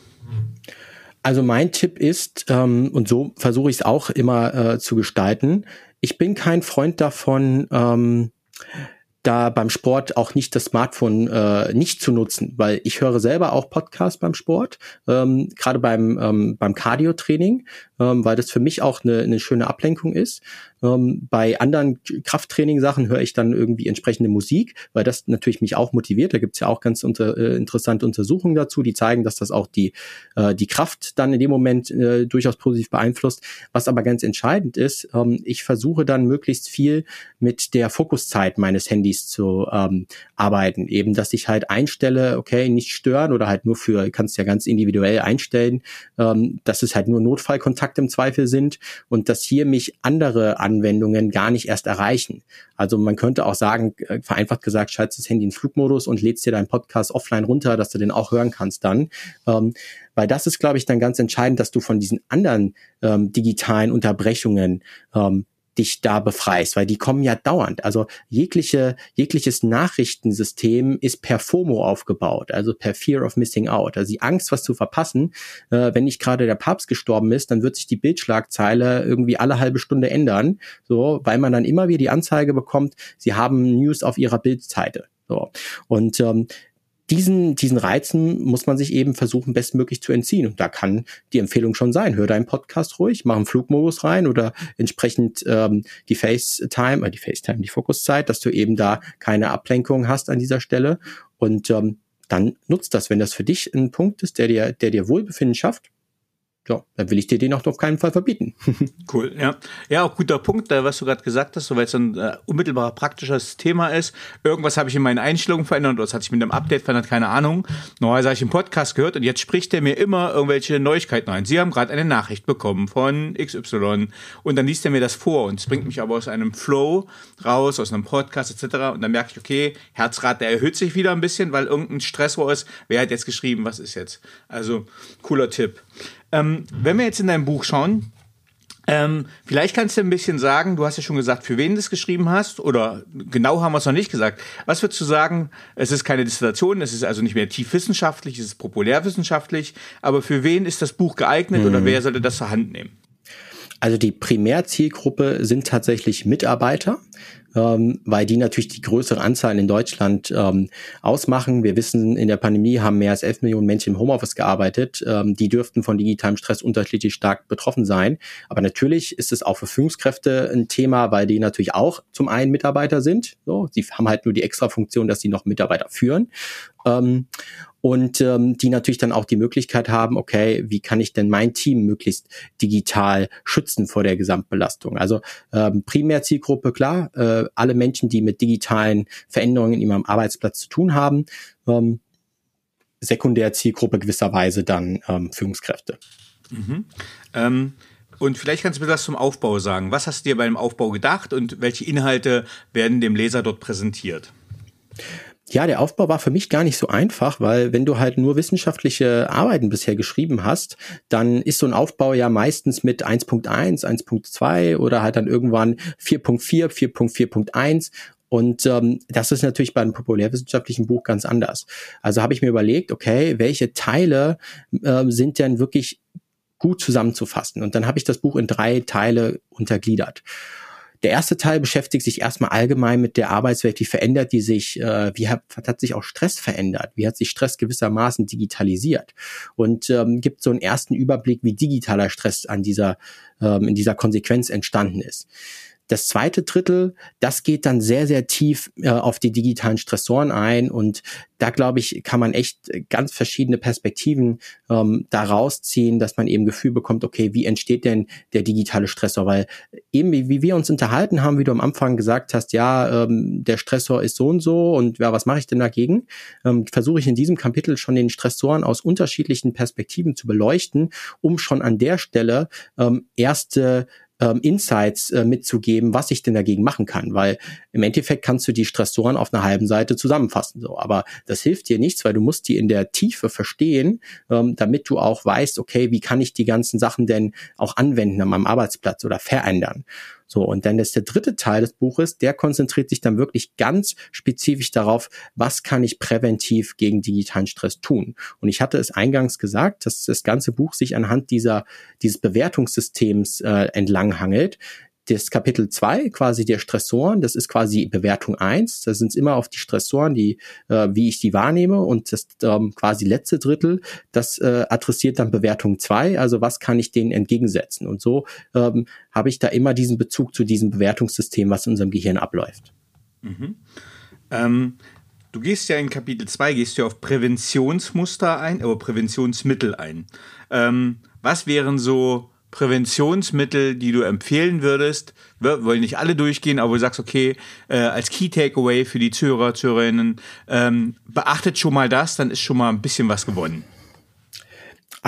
Also mein Tipp ist, ähm, und so versuche ich es auch immer äh, zu gestalten, ich bin kein Freund davon, ähm, da beim Sport auch nicht das Smartphone äh, nicht zu nutzen, weil ich höre selber auch Podcasts beim Sport, ähm, gerade beim ähm, beim Cardio-Training, ähm, weil das für mich auch eine, eine schöne Ablenkung ist. Ähm, bei anderen Krafttraining-Sachen höre ich dann irgendwie entsprechende Musik, weil das natürlich mich auch motiviert. Da gibt's ja auch ganz unter, äh, interessante Untersuchungen dazu, die zeigen, dass das auch die äh, die Kraft dann in dem Moment äh, durchaus positiv beeinflusst. Was aber ganz entscheidend ist, ähm, ich versuche dann möglichst viel mit der Fokuszeit meines Handys zu ähm, arbeiten. Eben, dass ich halt einstelle, okay, nicht stören oder halt nur für, kannst ja ganz individuell einstellen, ähm, dass es halt nur Notfallkontakt Markt im Zweifel sind und dass hier mich andere Anwendungen gar nicht erst erreichen. Also man könnte auch sagen, vereinfacht gesagt, schaltest das Handy in Flugmodus und lädst dir deinen Podcast offline runter, dass du den auch hören kannst dann. Ähm, weil das ist, glaube ich, dann ganz entscheidend, dass du von diesen anderen ähm, digitalen Unterbrechungen ähm, dich da befreist, weil die kommen ja dauernd. Also jegliche, jegliches Nachrichtensystem ist per FOMO aufgebaut, also per Fear of Missing Out. Also die Angst, was zu verpassen. Äh, wenn nicht gerade der Papst gestorben ist, dann wird sich die Bildschlagzeile irgendwie alle halbe Stunde ändern, so, weil man dann immer wieder die Anzeige bekommt, sie haben News auf ihrer Bildseite. So. Und ähm, Diesen, diesen Reizen muss man sich eben versuchen, bestmöglich zu entziehen. Und da kann die Empfehlung schon sein, hör deinen Podcast ruhig, mach einen Flugmodus rein oder entsprechend ähm, die FaceTime, äh, die FaceTime, die Fokuszeit, dass du eben da keine Ablenkung hast an dieser Stelle. Und ähm, dann nutzt das, wenn das für dich ein Punkt ist, der dir, der dir Wohlbefinden schafft. Ja, dann will ich dir den auch auf keinen Fall verbieten. Cool, ja. Ja, auch guter Punkt, was du gerade gesagt hast, so, weil es ein äh, unmittelbar praktisches Thema ist. Irgendwas habe ich in meinen Einstellungen verändert oder das hat sich mit einem Update verändert, keine Ahnung. Normalerweise habe ich einen Podcast gehört und jetzt spricht er mir immer irgendwelche Neuigkeiten ein. Sie haben gerade eine Nachricht bekommen von X Y und dann liest er mir das vor und es bringt mich aber aus einem Flow raus, aus einem Podcast et cetera. Und dann merke ich, okay, Herzrate erhöht sich wieder ein bisschen, weil irgendein Stressor ist. Wer hat jetzt geschrieben, was ist jetzt? Also, cooler Tipp. Ähm, wenn wir jetzt in dein Buch schauen, ähm, vielleicht kannst du ein bisschen sagen, du hast ja schon gesagt, für wen du es geschrieben hast, oder genau haben wir es noch nicht gesagt. Was würdest du sagen, es ist keine Dissertation, es ist also nicht mehr tiefwissenschaftlich, es ist populärwissenschaftlich, aber für wen ist das Buch geeignet, hm. oder wer sollte das zur Hand nehmen? Also die Primärzielgruppe sind tatsächlich Mitarbeiter, ähm, weil die natürlich die größere Anzahl in Deutschland ähm, ausmachen. Wir wissen, in der Pandemie haben mehr als elf Millionen Menschen im Homeoffice gearbeitet. Ähm, die dürften von digitalem Stress unterschiedlich stark betroffen sein. Aber natürlich ist es auch für Führungskräfte ein Thema, weil die natürlich auch zum einen Mitarbeiter sind. So, sie haben halt nur die extra Funktion, dass sie noch Mitarbeiter führen. Ähm, und ähm, die natürlich dann auch die Möglichkeit haben, okay, wie kann ich denn mein Team möglichst digital schützen vor der Gesamtbelastung? Also ähm, Primärzielgruppe, klar, äh, alle Menschen, die mit digitalen Veränderungen in ihrem Arbeitsplatz zu tun haben. Ähm, Sekundärzielgruppe gewisserweise dann ähm, Führungskräfte. Mhm. Ähm Und vielleicht kannst du mir das zum Aufbau sagen. Was hast du dir beim Aufbau gedacht und welche Inhalte werden dem Leser dort präsentiert? Ja, der Aufbau war für mich gar nicht so einfach, weil wenn du halt nur wissenschaftliche Arbeiten bisher geschrieben hast, dann ist so ein Aufbau ja meistens mit eins Punkt eins, eins Punkt zwei oder halt dann irgendwann vier Punkt vier, vier Punkt vier Punkt eins. Und ähm, das ist natürlich bei einem populärwissenschaftlichen Buch ganz anders. Also habe ich mir überlegt, okay, welche Teile äh, sind denn wirklich gut zusammenzufassen? Und dann habe ich das Buch in drei Teile untergliedert. Der erste Teil beschäftigt sich erstmal allgemein mit der Arbeitswelt. Wie verändert die sich? Äh, wie hat, hat sich auch Stress verändert? Wie hat sich Stress gewissermaßen digitalisiert? Und ähm, gibt so einen ersten Überblick, wie digitaler Stress an dieser ähm, in dieser Konsequenz entstanden ist. Das zweite Drittel, das geht dann sehr, sehr tief äh, auf die digitalen Stressoren ein und da, glaube ich, kann man echt ganz verschiedene Perspektiven ähm, da rausziehen, dass man eben Gefühl bekommt, okay, wie entsteht denn der digitale Stressor? Weil eben, wie, wie wir uns unterhalten haben, wie du am Anfang gesagt hast, ja, ähm, der Stressor ist so und so und ja, was mache ich denn dagegen? Ähm, versuche ich in diesem Kapitel schon den Stressoren aus unterschiedlichen Perspektiven zu beleuchten, um schon an der Stelle ähm, erste Ähm, Insights äh, mitzugeben, was ich denn dagegen machen kann, weil im Endeffekt kannst du die Stressoren auf einer halben Seite zusammenfassen, so, aber das hilft dir nichts, weil du musst die in der Tiefe verstehen, ähm, damit du auch weißt, okay, wie kann ich die ganzen Sachen denn auch anwenden an meinem Arbeitsplatz oder verändern. So, und dann ist der dritte Teil des Buches, der konzentriert sich dann wirklich ganz spezifisch darauf, was kann ich präventiv gegen digitalen Stress tun. Und ich hatte es eingangs gesagt, dass das ganze Buch sich anhand dieser dieses Bewertungssystems äh, entlanghangelt. Das Kapitel zwei, quasi der Stressoren, das ist quasi Bewertung eins. Da sind es immer auf die Stressoren, die, äh, wie ich die wahrnehme. Und das ähm, quasi letzte Drittel, das äh, adressiert dann Bewertung zwei. Also was kann ich denen entgegensetzen? Und so ähm, habe ich da immer diesen Bezug zu diesem Bewertungssystem, was in unserem Gehirn abläuft. Mhm. Ähm, du gehst ja in Kapitel zwei, gehst du auf Präventionsmuster ein, aber Präventionsmittel ein. Ähm, was wären so Präventionsmittel, die du empfehlen würdest? Wir wollen nicht alle durchgehen, aber du sagst, okay, äh, als Key Takeaway für die Zuhörer, Zuhörerinnen, ähm, beachtet schon mal das, dann ist schon mal ein bisschen was gewonnen. Also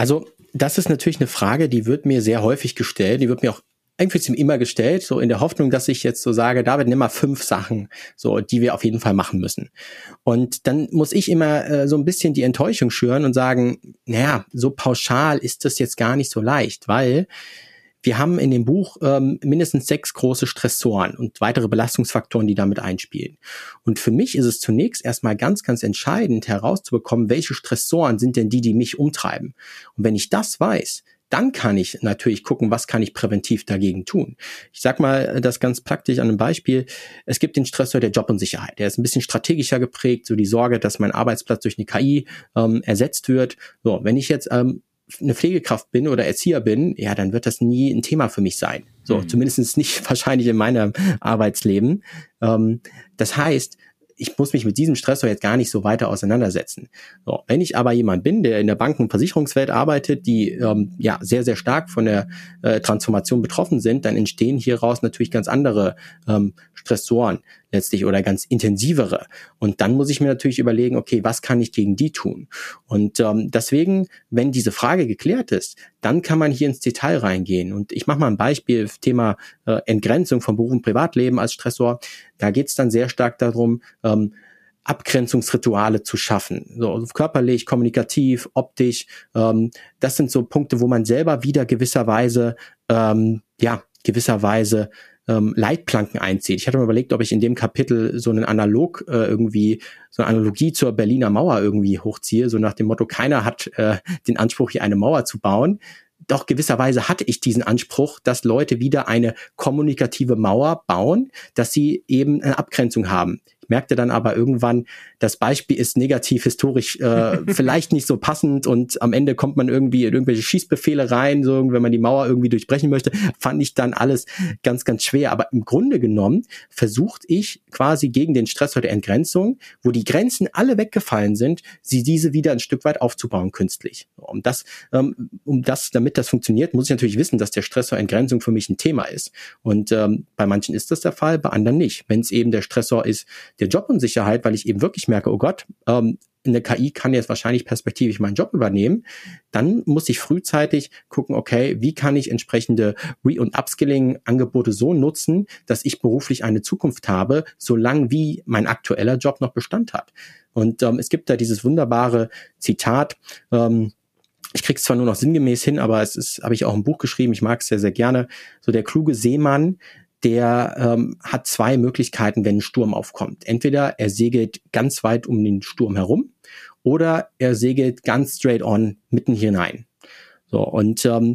das ist natürlich eine Frage, die wird mir sehr häufig gestellt. Die wird mir auch eigentlich immer gestellt, so in der Hoffnung, dass ich jetzt so sage, David, nimm mal fünf Sachen, so, die wir auf jeden Fall machen müssen. Und dann muss ich immer äh, so ein bisschen die Enttäuschung schüren und sagen, naja, so pauschal ist das jetzt gar nicht so leicht, weil wir haben in dem Buch ähm, mindestens sechs große Stressoren und weitere Belastungsfaktoren, die damit einspielen. Und für mich ist es zunächst erstmal ganz, ganz entscheidend herauszubekommen, welche Stressoren sind denn die, die mich umtreiben. Und wenn ich das weiß, dann kann ich natürlich gucken, was kann ich präventiv dagegen tun. Ich sag mal das ganz praktisch an einem Beispiel. Es gibt den Stressor der Jobunsicherheit. Der ist ein bisschen strategischer geprägt, so die Sorge, dass mein Arbeitsplatz durch eine K I ähm, ersetzt wird. So, wenn ich jetzt ähm, eine Pflegekraft bin oder Erzieher bin, ja, dann wird das nie ein Thema für mich sein. So, mhm. zumindest nicht wahrscheinlich in meinem Arbeitsleben. Ähm, das heißt, ich muss mich mit diesem Stressor jetzt gar nicht so weiter auseinandersetzen. So, wenn ich aber jemand bin, der in der Banken- und Versicherungswelt arbeitet, die ähm, ja sehr, sehr stark von der äh, Transformation betroffen sind, dann entstehen hieraus natürlich ganz andere ähm, Stressoren letztlich oder ganz intensivere. Und dann muss ich mir natürlich überlegen, okay, was kann ich gegen die tun? Und ähm, deswegen, wenn diese Frage geklärt ist, dann kann man hier ins Detail reingehen. Und ich mache mal ein Beispiel, Thema äh, Entgrenzung von Beruf und Privatleben als Stressor. Da geht es dann sehr stark darum, ähm, Abgrenzungsrituale zu schaffen, so körperlich, kommunikativ, optisch. Ähm, das sind so Punkte, wo man selber wieder gewisserweise, ähm, ja, gewisserweise ähm, Leitplanken einzieht. Ich hatte mir überlegt, ob ich in dem Kapitel so einen Analog äh, irgendwie, so eine Analogie zur Berliner Mauer irgendwie hochziehe, so nach dem Motto, keiner hat äh, den Anspruch, hier eine Mauer zu bauen. Doch gewisserweise hatte ich diesen Anspruch, dass Leute wieder eine kommunikative Mauer bauen, dass sie eben eine Abgrenzung haben. Ich merkte dann aber irgendwann, das Beispiel ist negativ historisch äh, vielleicht nicht so passend und am Ende kommt man irgendwie in irgendwelche Schießbefehle rein, so wenn man die Mauer irgendwie durchbrechen möchte, fand ich dann alles ganz, ganz schwer. Aber im Grunde genommen versucht ich quasi gegen den Stressor der Entgrenzung, wo die Grenzen alle weggefallen sind, sie diese wieder ein Stück weit aufzubauen künstlich. Um das, ähm, um das, damit das funktioniert, muss ich natürlich wissen, dass der Stressor Entgrenzung für mich ein Thema ist. Und ähm, bei manchen ist das der Fall, bei anderen nicht. Wenn es eben der Stressor ist, der Jobunsicherheit, weil ich eben wirklich merke, oh Gott, ähm, eine K I kann jetzt wahrscheinlich perspektivisch meinen Job übernehmen, dann muss ich frühzeitig gucken, okay, wie kann ich entsprechende Re- und Upskilling-Angebote so nutzen, dass ich beruflich eine Zukunft habe, solange wie mein aktueller Job noch Bestand hat. Und ähm, es gibt da dieses wunderbare Zitat, ähm, ich krieg's zwar nur noch sinngemäß hin, aber es ist, habe ich auch ein Buch geschrieben, ich mag es sehr, sehr gerne, so der kluge Seemann, der ähm, hat zwei Möglichkeiten, wenn ein Sturm aufkommt. Entweder er segelt ganz weit um den Sturm herum oder er segelt ganz straight on mitten hinein. So, und ähm,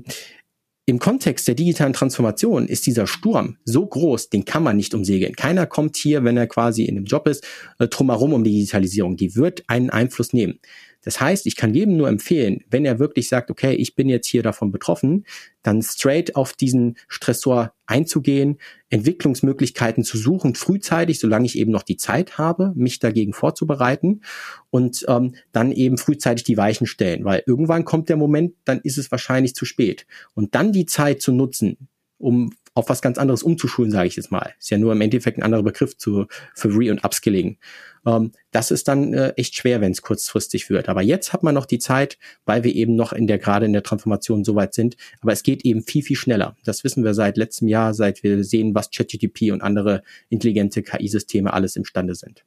im Kontext der digitalen Transformation ist dieser Sturm so groß, den kann man nicht umsegeln. Keiner kommt hier, wenn er quasi in dem Job ist, äh, drumherum um die Digitalisierung. Die wird einen Einfluss nehmen. Das heißt, ich kann jedem nur empfehlen, wenn er wirklich sagt, okay, ich bin jetzt hier davon betroffen, dann straight auf diesen Stressor einzugehen, Entwicklungsmöglichkeiten zu suchen, frühzeitig, solange ich eben noch die Zeit habe, mich dagegen vorzubereiten und ähm, dann eben frühzeitig die Weichen stellen, weil irgendwann kommt der Moment, dann ist es wahrscheinlich zu spät. Und dann die Zeit zu nutzen, um auf was ganz anderes umzuschulen, sage ich jetzt mal. Ist ja nur im Endeffekt ein anderer Begriff zu, für Re- und Upskilling. Ähm, das ist dann äh, echt schwer, wenn es kurzfristig wird. Aber jetzt hat man noch die Zeit, weil wir eben noch in der gerade in der Transformation so weit sind. Aber es geht eben viel, viel schneller. Das wissen wir seit letztem Jahr, seit wir sehen, was ChatGPT und andere intelligente K I-Systeme alles imstande sind.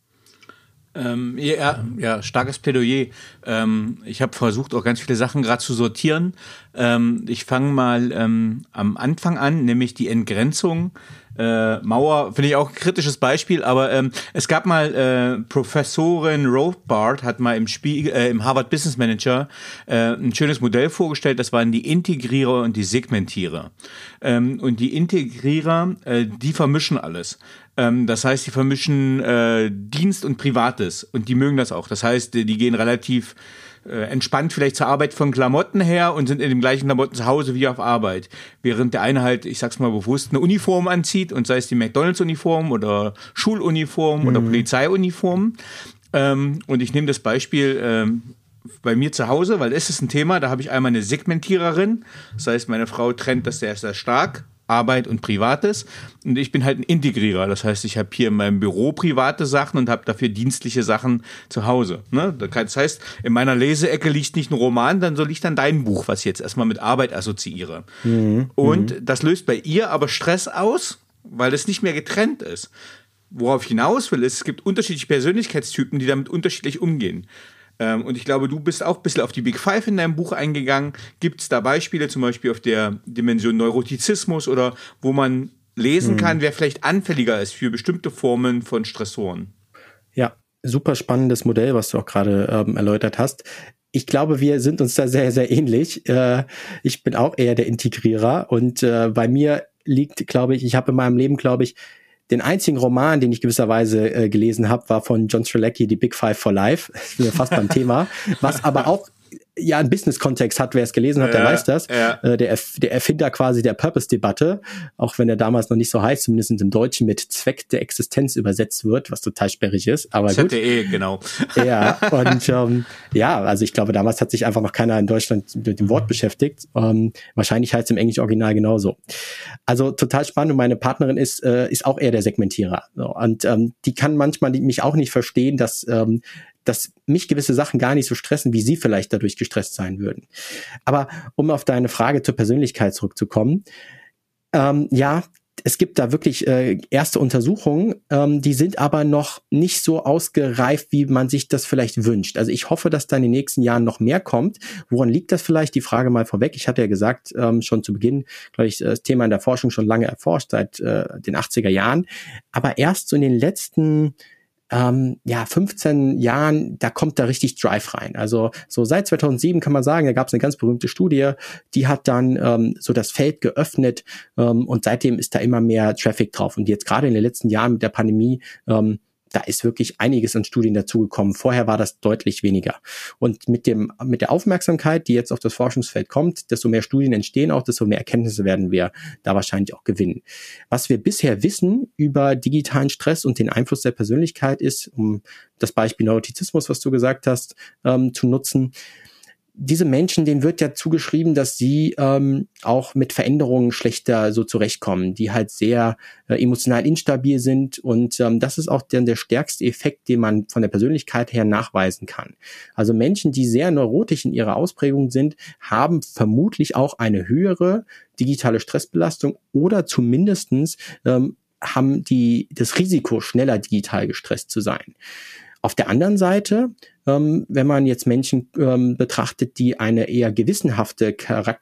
Ähm, ja, ja, starkes Plädoyer. Ähm, ich habe versucht, auch ganz viele Sachen gerade zu sortieren. Ähm, ich fange mal ähm, am Anfang an, nämlich die Entgrenzung. Äh, Mauer finde ich auch ein kritisches Beispiel, aber ähm, es gab mal äh, Professorin Rothbard hat mal im Spiegel, äh, im Harvard Business Manager äh, ein schönes Modell vorgestellt. Das waren die Integrierer und die Segmentierer. Ähm, und die Integrierer, äh, die vermischen alles. Ähm, das heißt, die vermischen äh, Dienst und Privates und die mögen das auch. Das heißt, die, die gehen relativ äh, entspannt vielleicht zur Arbeit von Klamotten her und sind in den gleichen Klamotten zu Hause wie auf Arbeit. Während der eine halt, ich sag's mal bewusst, eine Uniform anzieht und sei es die McDonalds-Uniform oder Schuluniform mhm. oder Polizeiuniform. Ähm, und ich nehme das Beispiel ähm, bei mir zu Hause, weil das ist ein Thema, da habe ich einmal eine Segmentiererin. Das heißt, meine Frau trennt das sehr, sehr stark. Arbeit und Privates. Und ich bin halt ein Integrierer. Das heißt, ich habe hier in meinem Büro private Sachen und habe dafür dienstliche Sachen zu Hause. Ne? Das heißt, in meiner Leseecke liegt nicht ein Roman, dann so liegt dann dein Buch, was ich jetzt erstmal mit Arbeit assoziiere. Mhm. Und das löst bei ihr aber Stress aus, weil es nicht mehr getrennt ist. Worauf ich hinaus will, ist, es gibt unterschiedliche Persönlichkeitstypen, die damit unterschiedlich umgehen. Und ich glaube, du bist auch ein bisschen auf die Big Five in deinem Buch eingegangen. Gibt es da Beispiele, zum Beispiel auf der Dimension Neurotizismus oder wo man lesen hm. kann, wer vielleicht anfälliger ist für bestimmte Formen von Stressoren? Ja, super spannendes Modell, was du auch gerade ähm, erläutert hast. Ich glaube, wir sind uns da sehr, sehr ähnlich. Äh, ich bin auch eher der Integrierer und äh, bei mir liegt, glaube ich, ich habe in meinem Leben, glaube ich, den einzigen Roman, den ich gewisserweise äh, gelesen habe, war von John Strzelecki, die Big Five for Life. Das ist fast beim Thema. Was aber auch ja einen Business-Kontext hat. Wer es gelesen hat, der ja, weiß das. Ja. Äh, der, Erf- der Erfinder quasi der Purpose-Debatte, auch wenn er damals noch nicht so heißt, zumindest im Deutschen mit Zweck der Existenz übersetzt wird, was total sperrig ist. Aber Z D E, gut. Genau. Ja, und ähm, ja, also ich glaube, damals hat sich einfach noch keiner in Deutschland mit dem Wort beschäftigt. Ähm, wahrscheinlich heißt es im englischen Original genauso. Also total spannend und meine Partnerin ist äh, ist auch eher der Segmentierer. So, und ähm, die kann manchmal mich auch nicht verstehen, dass ähm, dass mich gewisse Sachen gar nicht so stressen, wie sie vielleicht dadurch gestresst sein würden. Aber um auf deine Frage zur Persönlichkeit zurückzukommen, ähm, ja, es gibt da wirklich äh, erste Untersuchungen, ähm, die sind aber noch nicht so ausgereift, wie man sich das vielleicht wünscht. Also ich hoffe, dass da in den nächsten Jahren noch mehr kommt. Woran liegt das vielleicht? Die Frage mal vorweg. Ich hatte ja gesagt, ähm, schon zu Beginn, glaube ich, das Thema in der Forschung schon lange erforscht, seit äh, den achtziger Jahren. Aber erst so in den letzten Ähm, ja, fünfzehn Jahren, da kommt da richtig Drive rein. Also so seit zweitausendsieben kann man sagen, da gab es eine ganz berühmte Studie, die hat dann ähm, so das Feld geöffnet ähm, und seitdem ist da immer mehr Traffic drauf. Und jetzt gerade in den letzten Jahren mit der Pandemie, ähm, da ist wirklich einiges an Studien dazugekommen. Vorher war das deutlich weniger. Und mit dem mit der Aufmerksamkeit, die jetzt auf das Forschungsfeld kommt, desto mehr Studien entstehen auch, desto mehr Erkenntnisse werden wir da wahrscheinlich auch gewinnen. Was wir bisher wissen über digitalen Stress und den Einfluss der Persönlichkeit ist, um das Beispiel Neurotizismus, was du gesagt hast, ähm, zu nutzen. Diese Menschen, denen wird ja zugeschrieben, dass sie ähm, auch mit Veränderungen schlechter so zurechtkommen, die halt sehr äh, emotional instabil sind und ähm, das ist auch dann der stärkste Effekt, den man von der Persönlichkeit her nachweisen kann. Also Menschen, die sehr neurotisch in ihrer Ausprägung sind, haben vermutlich auch eine höhere digitale Stressbelastung oder zumindestens ähm, haben die das Risiko, schneller digital gestresst zu sein. Auf der anderen Seite, ähm, wenn man jetzt Menschen ähm, betrachtet, die eine eher gewissenhafte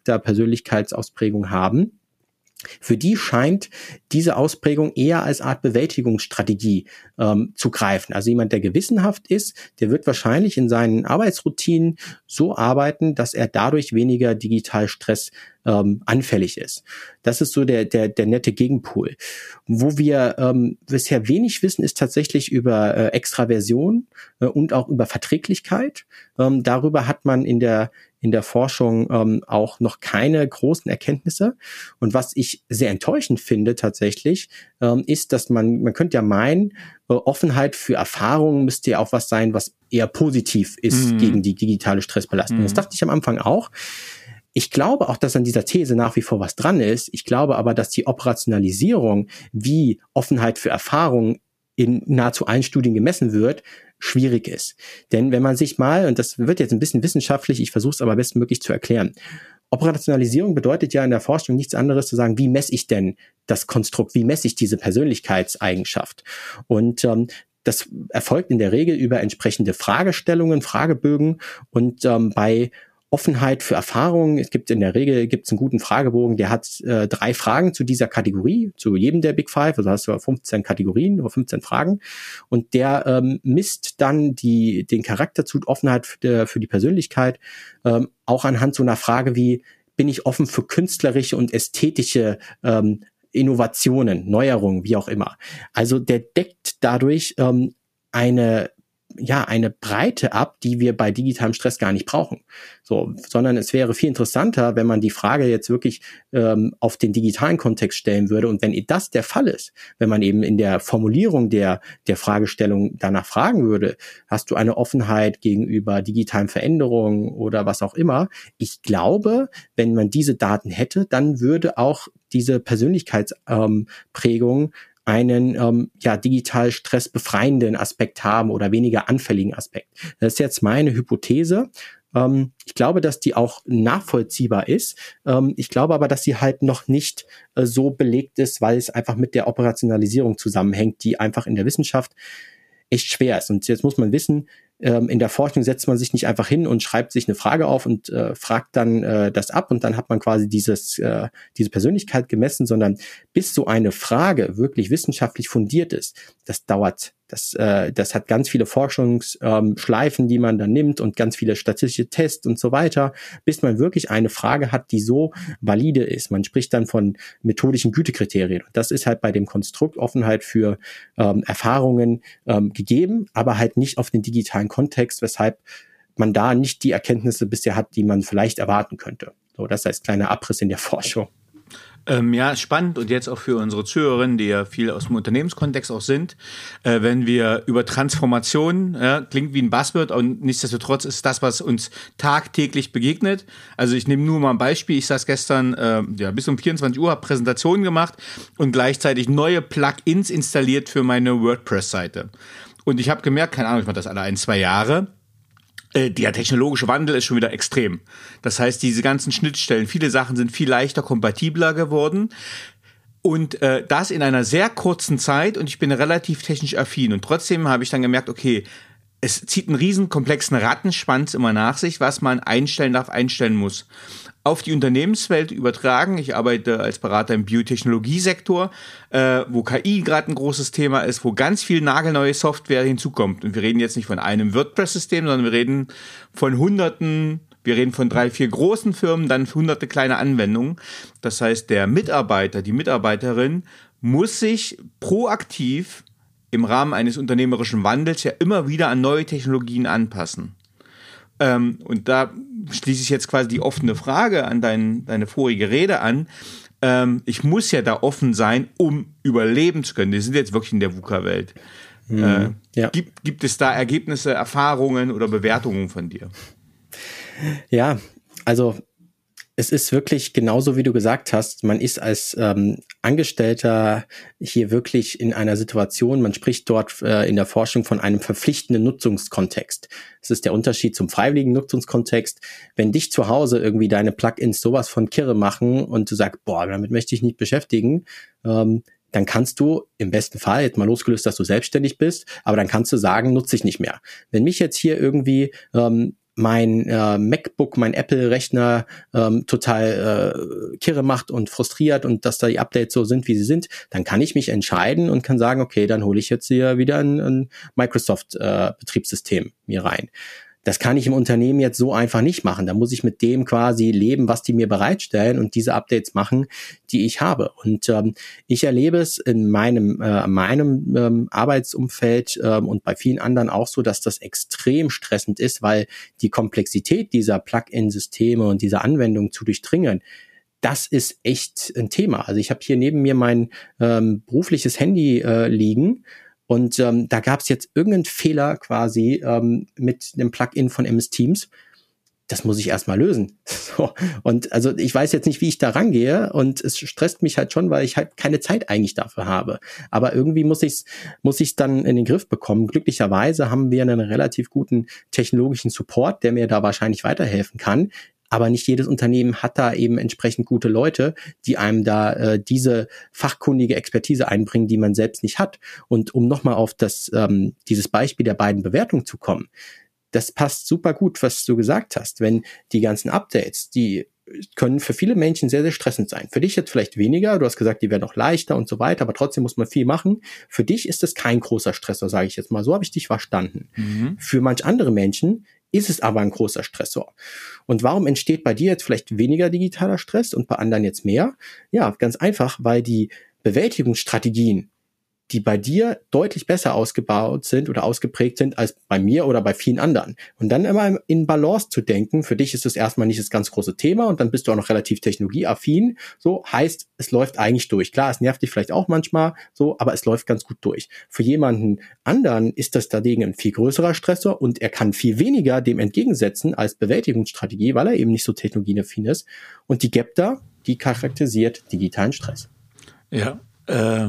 Charakter-Persönlichkeitsausprägung haben, für die scheint diese Ausprägung eher als Art Bewältigungsstrategie ähm, zu greifen. Also jemand, der gewissenhaft ist, der wird wahrscheinlich in seinen Arbeitsroutinen so arbeiten, dass er dadurch weniger digital Stress ähm, anfällig ist. Das ist so der der der nette Gegenpol. Wo wir ähm, bisher wenig wissen, ist tatsächlich über äh, Extraversion äh, und auch über Verträglichkeit. Ähm, darüber hat man in der in der Forschung ähm, auch noch keine großen Erkenntnisse. Und was ich sehr enttäuschend finde tatsächlich, ähm, ist, dass man, man könnte ja meinen, äh, Offenheit für Erfahrungen müsste ja auch was sein, was eher positiv ist mhm. gegen die digitale Stressbelastung. Mhm. Das dachte ich am Anfang auch. Ich glaube auch, dass an dieser These nach wie vor was dran ist. Ich glaube aber, dass die Operationalisierung, wie Offenheit für Erfahrungen in nahezu allen Studien gemessen wird, schwierig ist. Denn wenn man sich mal, und das wird jetzt ein bisschen wissenschaftlich, ich versuche es aber bestmöglich zu erklären, Operationalisierung bedeutet ja in der Forschung nichts anderes zu sagen, wie messe ich denn das Konstrukt, wie messe ich diese Persönlichkeitseigenschaft? Und ähm, das erfolgt in der Regel über entsprechende Fragestellungen, Fragebögen und ähm, bei Offenheit für Erfahrungen. Es gibt in der Regel gibt's einen guten Fragebogen, der hat äh, drei Fragen zu dieser Kategorie, zu jedem der Big Five, also hast du fünfzehn Kategorien oder fünfzehn Fragen und der ähm, misst dann die den Charakterzug Offenheit für die, für die Persönlichkeit ähm, auch anhand so einer Frage wie, bin ich offen für künstlerische und ästhetische ähm, Innovationen, Neuerungen, wie auch immer. Also der deckt dadurch ähm, eine ja, eine Breite ab, die wir bei digitalem Stress gar nicht brauchen. So, sondern es wäre viel interessanter, wenn man die Frage jetzt wirklich ähm, auf den digitalen Kontext stellen würde. Und wenn das der Fall ist, wenn man eben in der Formulierung der, der Fragestellung danach fragen würde, hast du eine Offenheit gegenüber digitalen Veränderungen oder was auch immer? Ich glaube, wenn man diese Daten hätte, dann würde auch diese Persönlichkeitsprägung ähm, einen ähm, ja digital stressbefreienden Aspekt haben oder weniger anfälligen Aspekt. Das ist jetzt meine Hypothese. Ähm, ich glaube, dass die auch nachvollziehbar ist. Ähm, ich glaube aber, dass sie halt noch nicht äh, so belegt ist, weil es einfach mit der Operationalisierung zusammenhängt, die einfach in der Wissenschaft echt schwer ist. Und jetzt muss man wissen, ähm, in der Forschung setzt man sich nicht einfach hin und schreibt sich eine Frage auf und äh, fragt dann äh, das ab und dann hat man quasi dieses äh, diese Persönlichkeit gemessen, sondern bis so eine Frage wirklich wissenschaftlich fundiert ist, das dauert. Das, äh, das hat ganz viele Forschungsschleifen, ähm, die man dann nimmt und ganz viele statistische Tests und so weiter, bis man wirklich eine Frage hat, die so valide ist. Man spricht dann von methodischen Gütekriterien. Das ist halt bei dem Konstrukt Offenheit für ähm, Erfahrungen ähm, gegeben, aber halt nicht auf den digitalen Kontext, weshalb man da nicht die Erkenntnisse bisher hat, die man vielleicht erwarten könnte. So, das heißt kleiner Abriss in der Forschung. Ähm, ja, spannend und jetzt auch für unsere Zuhörerinnen, die ja viel aus dem Unternehmenskontext auch sind, äh, wenn wir über Transformation, ja, klingt wie ein Buzzword und nichtsdestotrotz ist das, was uns tagtäglich begegnet. Also ich nehme nur mal ein Beispiel, ich saß gestern äh, ja, bis um vierundzwanzig Uhr, habe Präsentationen gemacht und gleichzeitig neue Plugins installiert für meine WordPress-Seite. Und ich habe gemerkt, keine Ahnung, ich mache das alle ein, zwei Jahre, der technologische Wandel ist schon wieder extrem. Das heißt, diese ganzen Schnittstellen, viele Sachen sind viel leichter kompatibler geworden und äh, das in einer sehr kurzen Zeit und ich bin relativ technisch affin und trotzdem habe ich dann gemerkt, okay, es zieht einen riesen komplexen Rattenschwanz immer nach sich, was man einstellen darf, einstellen muss. Auf die Unternehmenswelt übertragen. Ich arbeite als Berater im Biotechnologiesektor, äh, wo K I gerade ein großes Thema ist, wo ganz viel nagelneue Software hinzukommt. Und wir reden jetzt nicht von einem WordPress-System, sondern wir reden von Hunderten, wir reden von drei, vier großen Firmen, dann hunderte kleine Anwendungen. Das heißt, der Mitarbeiter, die Mitarbeiterin muss sich proaktiv im Rahmen eines unternehmerischen Wandels ja immer wieder an neue Technologien anpassen. Ähm, und da schließe ich jetzt quasi die offene Frage an dein, deine vorige Rede an. Ähm, ich muss ja da offen sein, um überleben zu können. Wir sind jetzt wirklich in der VUCA-Welt. Mhm, äh, ja. gibt, gibt es da Ergebnisse, Erfahrungen oder Bewertungen von dir? Ja, also es ist wirklich genauso, wie du gesagt hast, man ist als ähm, Angestellter hier wirklich in einer Situation, man spricht dort äh, in der Forschung von einem verpflichtenden Nutzungskontext. Das ist der Unterschied zum freiwilligen Nutzungskontext. Wenn dich zu Hause irgendwie deine Plugins sowas von kirre machen und du sagst, boah, damit möchte ich nicht beschäftigen, ähm, dann kannst du im besten Fall, jetzt mal losgelöst, dass du selbstständig bist, aber dann kannst du sagen, nutze ich nicht mehr. Wenn mich jetzt hier irgendwie ähm, mein äh, MacBook, mein Apple-Rechner ähm, total äh, kirre macht und frustriert und dass da die Updates so sind, wie sie sind, dann kann ich mich entscheiden und kann sagen, okay, dann hole ich jetzt hier wieder ein, ein Microsoft-Betriebssystem äh, mir rein. Das kann ich im Unternehmen jetzt so einfach nicht machen. Da muss ich mit dem quasi leben, was die mir bereitstellen und diese Updates machen, die ich habe. Und ähm, ich erlebe es in meinem äh, meinem ähm, Arbeitsumfeld ähm, und bei vielen anderen auch so, dass das extrem stressend ist, weil die Komplexität dieser Plugin-Systeme und dieser Anwendungen zu durchdringen, das ist echt ein Thema. Also ich habe hier neben mir mein ähm, berufliches Handy äh, liegen. Und ähm, da gab es jetzt irgendeinen Fehler quasi ähm, mit einem Plugin von M S Teams. Das muss ich erstmal lösen. So. Und also ich weiß jetzt nicht, wie ich da rangehe und es stresst mich halt schon, weil ich halt keine Zeit eigentlich dafür habe. Aber irgendwie muss ich es muss ich's dann in den Griff bekommen. Glücklicherweise haben wir einen relativ guten technologischen Support, der mir da wahrscheinlich weiterhelfen kann. Aber nicht jedes Unternehmen hat da eben entsprechend gute Leute, die einem da äh, diese fachkundige Expertise einbringen, die man selbst nicht hat. Und um nochmal auf das ähm, dieses Beispiel der beiden Bewertungen zu kommen, das passt super gut, was du gesagt hast. Wenn die ganzen Updates, die können für viele Menschen sehr, sehr stressend sein. Für dich jetzt vielleicht weniger, du hast gesagt, die werden auch leichter und so weiter, aber trotzdem muss man viel machen. Für dich ist das kein großer Stressor, sage ich jetzt mal. So habe ich dich verstanden. Mhm. Für manch andere Menschen ist es aber ein großer Stressor. Und warum entsteht bei dir jetzt vielleicht weniger digitaler Stress und bei anderen jetzt mehr? Ja, ganz einfach, weil die Bewältigungsstrategien, die bei dir deutlich besser ausgebaut sind oder ausgeprägt sind als bei mir oder bei vielen anderen. Und dann immer in Balance zu denken, für dich ist es erstmal nicht das ganz große Thema und dann bist du auch noch relativ technologieaffin, so heißt, es läuft eigentlich durch. Klar, es nervt dich vielleicht auch manchmal, so, aber es läuft ganz gut durch. Für jemanden anderen ist das dagegen ein viel größerer Stressor und er kann viel weniger dem entgegensetzen als Bewältigungsstrategie, weil er eben nicht so technologieaffin ist. Und die Gap da, die charakterisiert digitalen Stress. Ja, äh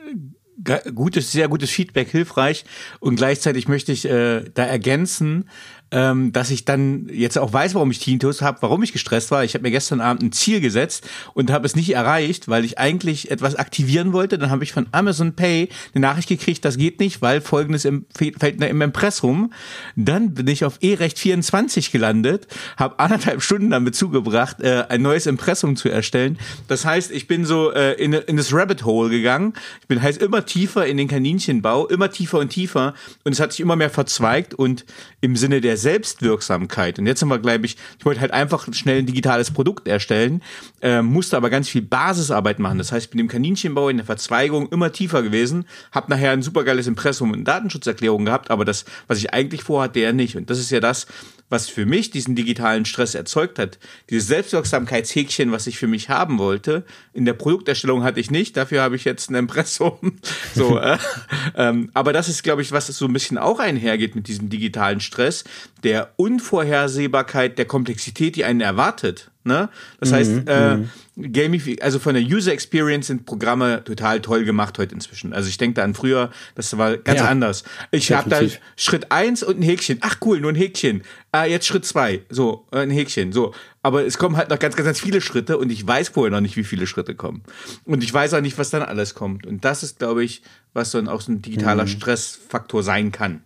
gutes, sehr gutes Feedback, hilfreich. Und gleichzeitig möchte ich äh, da ergänzen, ähm, dass ich dann jetzt auch weiß, warum ich Tinnitus habe, warum ich gestresst war. Ich habe mir gestern Abend ein Ziel gesetzt und habe es nicht erreicht, weil ich eigentlich etwas aktivieren wollte. Dann habe ich von Amazon Pay eine Nachricht gekriegt, das geht nicht, weil Folgendes im, fällt im Impressum. Dann bin ich auf E-Recht vierundzwanzig gelandet, habe anderthalb Stunden damit zugebracht, äh, ein neues Impressum zu erstellen. Das heißt, ich bin so äh, in, in das Rabbit Hole gegangen. Ich bin heißt immer tiefer in den Kaninchenbau, immer tiefer und tiefer. Und es hat sich immer mehr verzweigt und im Sinne der Selbstwirksamkeit. Und jetzt sind wir, glaube ich, ich wollte halt einfach schnell ein digitales Produkt erstellen, äh, musste aber ganz viel Basisarbeit machen. Das heißt, ich bin im Kaninchenbau in der Verzweigung immer tiefer gewesen, habe nachher ein supergeiles Impressum und Datenschutzerklärung gehabt, aber das, was ich eigentlich vorhatte, ja nicht. Und das ist ja das, was für mich diesen digitalen Stress erzeugt hat. Dieses Selbstwirksamkeitshäkchen, was ich für mich haben wollte, in der Produkterstellung hatte ich nicht, dafür habe ich jetzt ein Impressum. So, äh, ähm, aber das ist, glaube ich, was so ein bisschen auch einhergeht mit diesem digitalen Stress, der Unvorhersehbarkeit, der Komplexität, die einen erwartet. Ne? Das heißt, mhm, äh, Gamify, also von der User Experience sind Programme total toll gemacht heute inzwischen. Also ich denke da an früher, das war ganz ja, anders. Ich habe da Schritt eins und ein Häkchen. Ach cool, nur ein Häkchen. Ah, jetzt Schritt zwei. So, ein Häkchen. So. Aber es kommen halt noch ganz, ganz, ganz viele Schritte und ich weiß vorher noch nicht, wie viele Schritte kommen. Und ich weiß auch nicht, was dann alles kommt. Und das ist, glaube ich, was dann auch so ein digitaler mhm. Stressfaktor sein kann.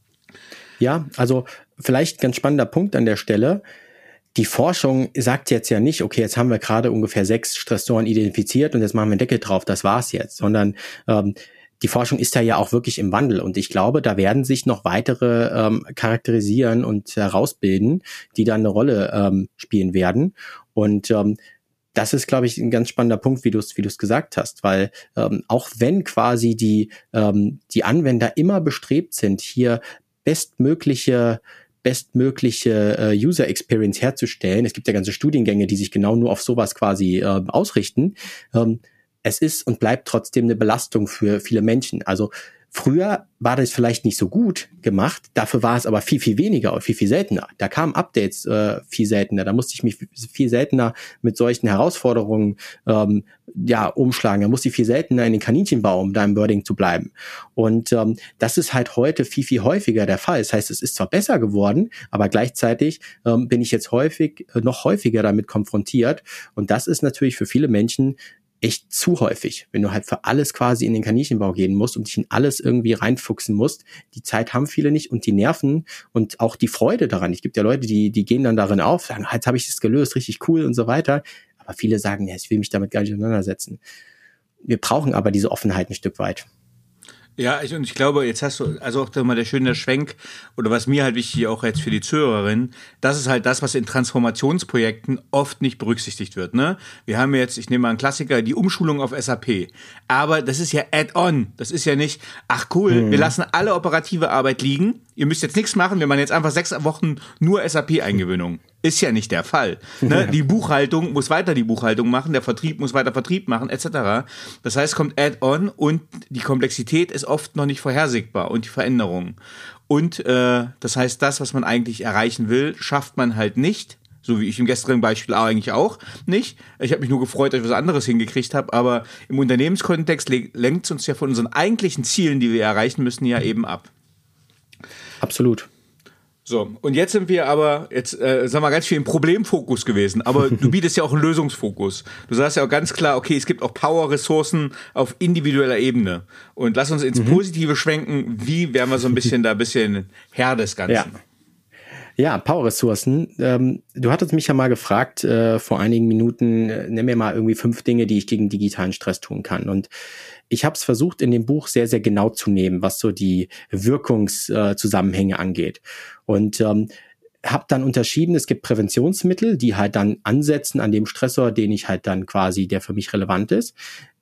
Ja, also vielleicht ganz spannender Punkt an der Stelle. Die Forschung sagt jetzt ja nicht, okay, jetzt haben wir gerade ungefähr sechs Stressoren identifiziert und jetzt machen wir einen Deckel drauf, das war's jetzt, sondern ähm, die Forschung ist da ja auch wirklich im Wandel und ich glaube, da werden sich noch weitere ähm, charakterisieren und herausbilden, die dann eine Rolle ähm, spielen werden und ähm, das ist, glaube ich, ein ganz spannender Punkt, wie du es wie du es gesagt hast, weil ähm, auch wenn quasi die ähm, die Anwender immer bestrebt sind, hier bestmögliche bestmögliche äh, User Experience herzustellen. Es gibt ja ganze Studiengänge, die sich genau nur auf sowas quasi äh, ausrichten. Ähm, es ist und bleibt trotzdem eine Belastung für viele Menschen. Also früher war das vielleicht nicht so gut gemacht, dafür war es aber viel, viel weniger und viel, viel seltener. Da kamen Updates äh, viel seltener, da musste ich mich viel seltener mit solchen Herausforderungen ähm, ja umschlagen, da musste ich viel seltener in den Kaninchenbau, um da im Wording zu bleiben. Und ähm, das ist halt heute viel, viel häufiger der Fall. Das heißt, es ist zwar besser geworden, aber gleichzeitig ähm, bin ich jetzt häufig, äh, noch häufiger damit konfrontiert und das ist natürlich für viele Menschen echt zu häufig, wenn du halt für alles quasi in den Kaninchenbau gehen musst und dich in alles irgendwie reinfuchsen musst. Die Zeit haben viele nicht und die Nerven und auch die Freude daran. Es gibt ja Leute, die die gehen dann darin auf, sagen, jetzt habe ich das gelöst, richtig cool und so weiter. Aber viele sagen, ja, ich will mich damit gar nicht auseinandersetzen. Wir brauchen aber diese Offenheit ein Stück weit. Ja, ich, und ich glaube, jetzt hast du, also auch mal der schöne Schwenk, oder was mir halt wichtig auch jetzt für die Zuhörerin, das ist halt das, was in Transformationsprojekten oft nicht berücksichtigt wird, ne? Wir haben jetzt, ich nehme mal einen Klassiker, die Umschulung auf S A P. Aber das ist ja Add-on. Das ist ja nicht, ach cool, mhm. wir lassen alle operative Arbeit liegen. Ihr müsst jetzt nichts machen, wir machen jetzt einfach sechs Wochen nur S A P-Eingewöhnung. Ist ja nicht der Fall. Ne? Die Buchhaltung muss weiter die Buchhaltung machen, der Vertrieb muss weiter Vertrieb machen, et cetera. Das heißt, kommt Add-on und die Komplexität ist oft noch nicht vorhersehbar und die Veränderungen. Und äh, das heißt, das, was man eigentlich erreichen will, schafft man halt nicht. So wie ich im gestrigen Beispiel eigentlich auch nicht. Ich habe mich nur gefreut, dass ich was anderes hingekriegt habe, aber im Unternehmenskontext lenkt es uns ja von unseren eigentlichen Zielen, die wir erreichen müssen, ja eben ab. Absolut. So, und jetzt sind wir aber, jetzt äh, sagen wir ganz viel im Problemfokus gewesen, aber du bietest ja auch einen Lösungsfokus. Du sagst ja auch ganz klar, okay, es gibt auch Power-Ressourcen auf individueller Ebene. Und lass uns ins mhm. Positive schwenken, wie werden wir so ein bisschen da ein bisschen Herr des Ganzen. Ja. Ja, Power-Ressourcen. Ähm, du hattest mich ja mal gefragt äh, vor einigen Minuten, äh, nenn mir mal irgendwie fünf Dinge, die ich gegen digitalen Stress tun kann. Und ich habe es versucht, in dem Buch sehr, sehr genau zu nehmen, was so die Wirkungszusammenhänge äh, angeht. Und ähm, habe dann unterschieden, es gibt Präventionsmittel, die halt dann ansetzen an dem Stressor, den ich halt dann quasi, der für mich relevant ist.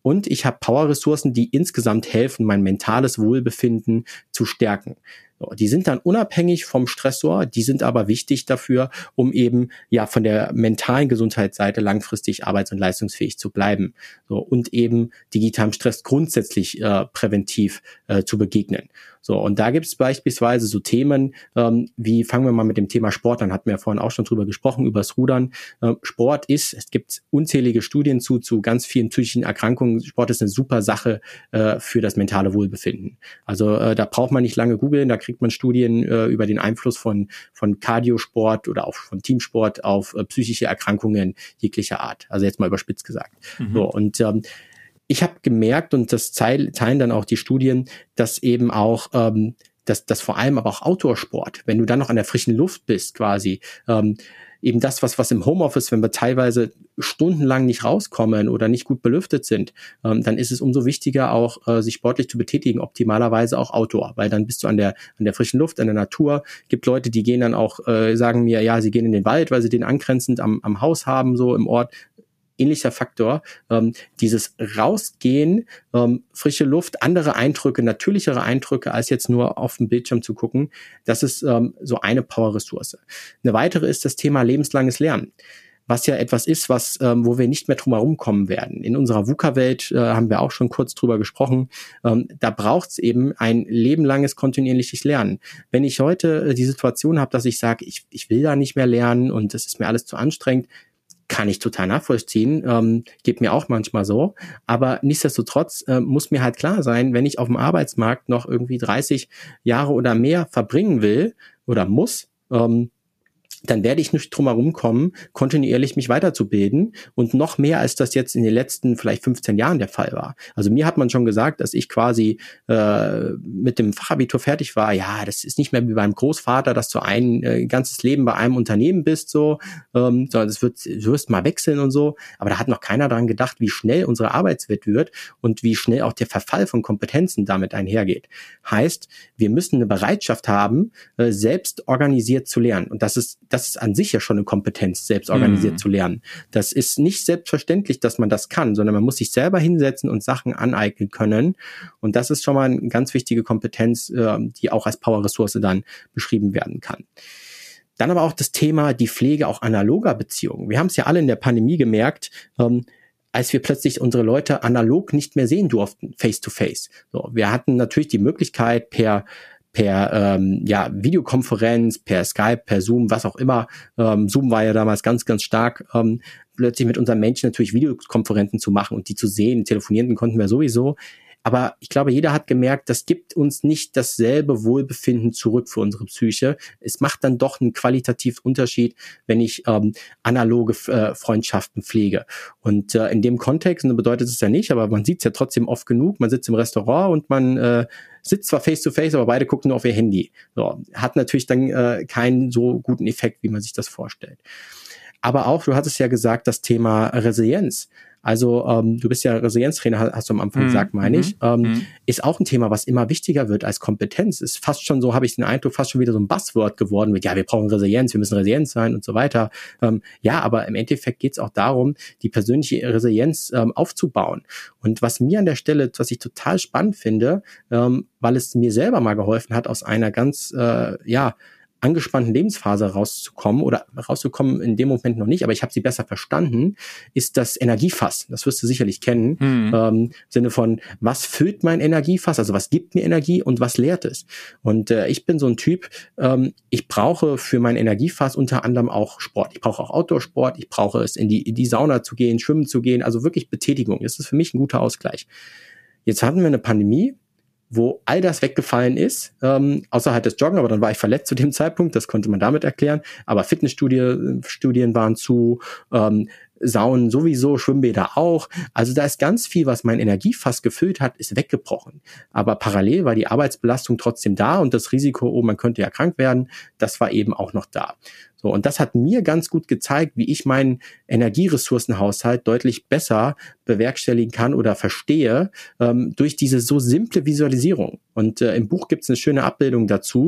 und ich habe Power-Ressourcen, die insgesamt helfen, mein mentales Wohlbefinden zu stärken. Die sind dann unabhängig vom Stressor, die sind aber wichtig dafür, um eben ja von der mentalen Gesundheitsseite langfristig arbeits- und leistungsfähig zu bleiben, so, und eben digitalem Stress grundsätzlich äh, präventiv äh, zu begegnen. So, und da gibt es beispielsweise so Themen ähm, wie, fangen wir mal mit dem Thema Sport an, hatten wir ja vorhin auch schon drüber gesprochen, übers Rudern. Ähm, Sport ist, es gibt unzählige Studien zu, zu ganz vielen psychischen Erkrankungen. Sport ist eine super Sache äh, für das mentale Wohlbefinden. Also äh, da braucht man nicht lange googeln, da kriegt man Studien äh, über den Einfluss von von Cardiosport oder auch von Teamsport auf äh, psychische Erkrankungen jeglicher Art. Also jetzt mal überspitzt gesagt. Mhm. So, und ähm, ich habe gemerkt, und das teilen dann auch die Studien, dass eben auch, ähm, dass, dass vor allem aber auch Outdoor-Sport, wenn du dann noch an der frischen Luft bist quasi, ähm, eben das, was was im Homeoffice, wenn wir teilweise stundenlang nicht rauskommen oder nicht gut belüftet sind, ähm, dann ist es umso wichtiger auch, äh, sich sportlich zu betätigen, optimalerweise auch Outdoor, weil dann bist du an der an der frischen Luft, an der Natur. Gibt Leute, die gehen dann auch, äh, sagen mir, ja, sie gehen in den Wald, weil sie den angrenzend am am Haus haben, so im Ort. Ähnlicher Faktor, ähm, dieses Rausgehen, ähm, frische Luft, andere Eindrücke, natürlichere Eindrücke, als jetzt nur auf dem Bildschirm zu gucken, das ist ähm, so eine Power-Ressource. Eine weitere ist das Thema lebenslanges Lernen, was ja etwas ist, was ähm, wo wir nicht mehr drum herum kommen werden. In unserer VUCA-Welt äh, haben wir auch schon kurz drüber gesprochen, ähm, da braucht es eben ein lebenlanges kontinuierliches Lernen. Wenn ich heute äh, die Situation habe, dass ich sage, ich, ich will da nicht mehr lernen und das ist mir alles zu anstrengend, kann ich total nachvollziehen, ähm, geht mir auch manchmal so, aber nichtsdestotrotz äh, muss mir halt klar sein, wenn ich auf dem Arbeitsmarkt noch irgendwie dreißig Jahre oder mehr verbringen will oder muss, ähm, dann werde ich nicht drum herum kommen, kontinuierlich mich weiterzubilden und noch mehr, als das jetzt in den letzten vielleicht fünfzehn Jahren der Fall war. Also mir hat man schon gesagt, dass ich quasi äh, mit dem Fachabitur fertig war. Ja, das ist nicht mehr wie beim Großvater, dass du ein äh, ganzes Leben bei einem Unternehmen bist, so, ähm, sondern es wird, du wirst mal wechseln und so. Aber da hat noch keiner daran gedacht, wie schnell unsere Arbeitswelt wird und wie schnell auch der Verfall von Kompetenzen damit einhergeht. Heißt, wir müssen eine Bereitschaft haben, äh, selbst organisiert zu lernen. Und das ist Das ist an sich ja schon eine Kompetenz, selbst organisiert mm. zu lernen. Das ist nicht selbstverständlich, dass man das kann, sondern man muss sich selber hinsetzen und Sachen aneignen können. Und das ist schon mal eine ganz wichtige Kompetenz, die auch als Power-Ressource dann beschrieben werden kann. Dann aber auch das Thema die Pflege auch analoger Beziehungen. Wir haben es ja alle in der Pandemie gemerkt, ähm, als wir plötzlich unsere Leute analog nicht mehr sehen durften, face-to-face. So, wir hatten natürlich die Möglichkeit, per per ähm, ja Videokonferenz, per Skype, per Zoom, was auch immer. Ähm, Zoom war ja damals ganz, ganz stark, ähm, plötzlich mit unseren Menschen natürlich Videokonferenzen zu machen und die zu sehen. Telefonieren konnten wir sowieso. Aber ich glaube, jeder hat gemerkt, das gibt uns nicht dasselbe Wohlbefinden zurück für unsere Psyche. Es macht dann doch einen qualitativen Unterschied, wenn ich ähm, analoge äh, Freundschaften pflege. Und äh, in dem Kontext, und bedeutet es ja nicht, aber man sieht es ja trotzdem oft genug, man sitzt im Restaurant und man äh, sitzt zwar face-to-face, aber beide gucken nur auf ihr Handy. So, hat natürlich dann äh, keinen so guten Effekt, wie man sich das vorstellt. Aber auch, du hattest ja gesagt, das Thema Resilienz. Also ähm, du bist ja Resilienztrainer, hast du am Anfang mm, gesagt, meine mm, ich. Ähm, mm. Ist auch ein Thema, was immer wichtiger wird als Kompetenz. Ist fast schon so, habe ich den Eindruck, fast schon wieder so ein Buzzword geworden mit, ja, wir brauchen Resilienz, wir müssen resilient sein und so weiter. Ähm, ja, aber im Endeffekt geht es auch darum, die persönliche Resilienz ähm, aufzubauen. Und was mir an der Stelle, was ich total spannend finde, ähm, weil es mir selber mal geholfen hat, aus einer ganz, äh, ja, angespannten Lebensphase rauszukommen oder rauszukommen in dem Moment noch nicht, aber ich habe sie besser verstanden, ist das Energiefass. Das wirst du sicherlich kennen. Mhm. Ähm, im Sinne von, was füllt mein Energiefass? Also was gibt mir Energie und was leert es? Und äh, ich bin so ein Typ, ähm, ich brauche für mein Energiefass unter anderem auch Sport. Ich brauche auch Outdoor-Sport. Ich brauche es, in die, in die Sauna zu gehen, schwimmen zu gehen. Also wirklich Betätigung. Das ist für mich ein guter Ausgleich. Jetzt hatten wir eine Pandemie, wo all das weggefallen ist, ähm, außer halt das Joggen, aber dann war ich verletzt zu dem Zeitpunkt, das konnte man damit erklären, aber Fitnessstudien Studien waren zu, ähm, Saunen sowieso, Schwimmbäder auch, also da ist ganz viel, was mein Energiefass gefüllt hat, ist weggebrochen, aber parallel war die Arbeitsbelastung trotzdem da und das Risiko, oh, man könnte ja krank werden, das war eben auch noch da. So, und das hat mir ganz gut gezeigt, wie ich meinen Energieressourcenhaushalt deutlich besser bewerkstelligen kann oder verstehe, ähm, durch diese so simple Visualisierung. Und äh, im Buch gibt es eine schöne Abbildung dazu,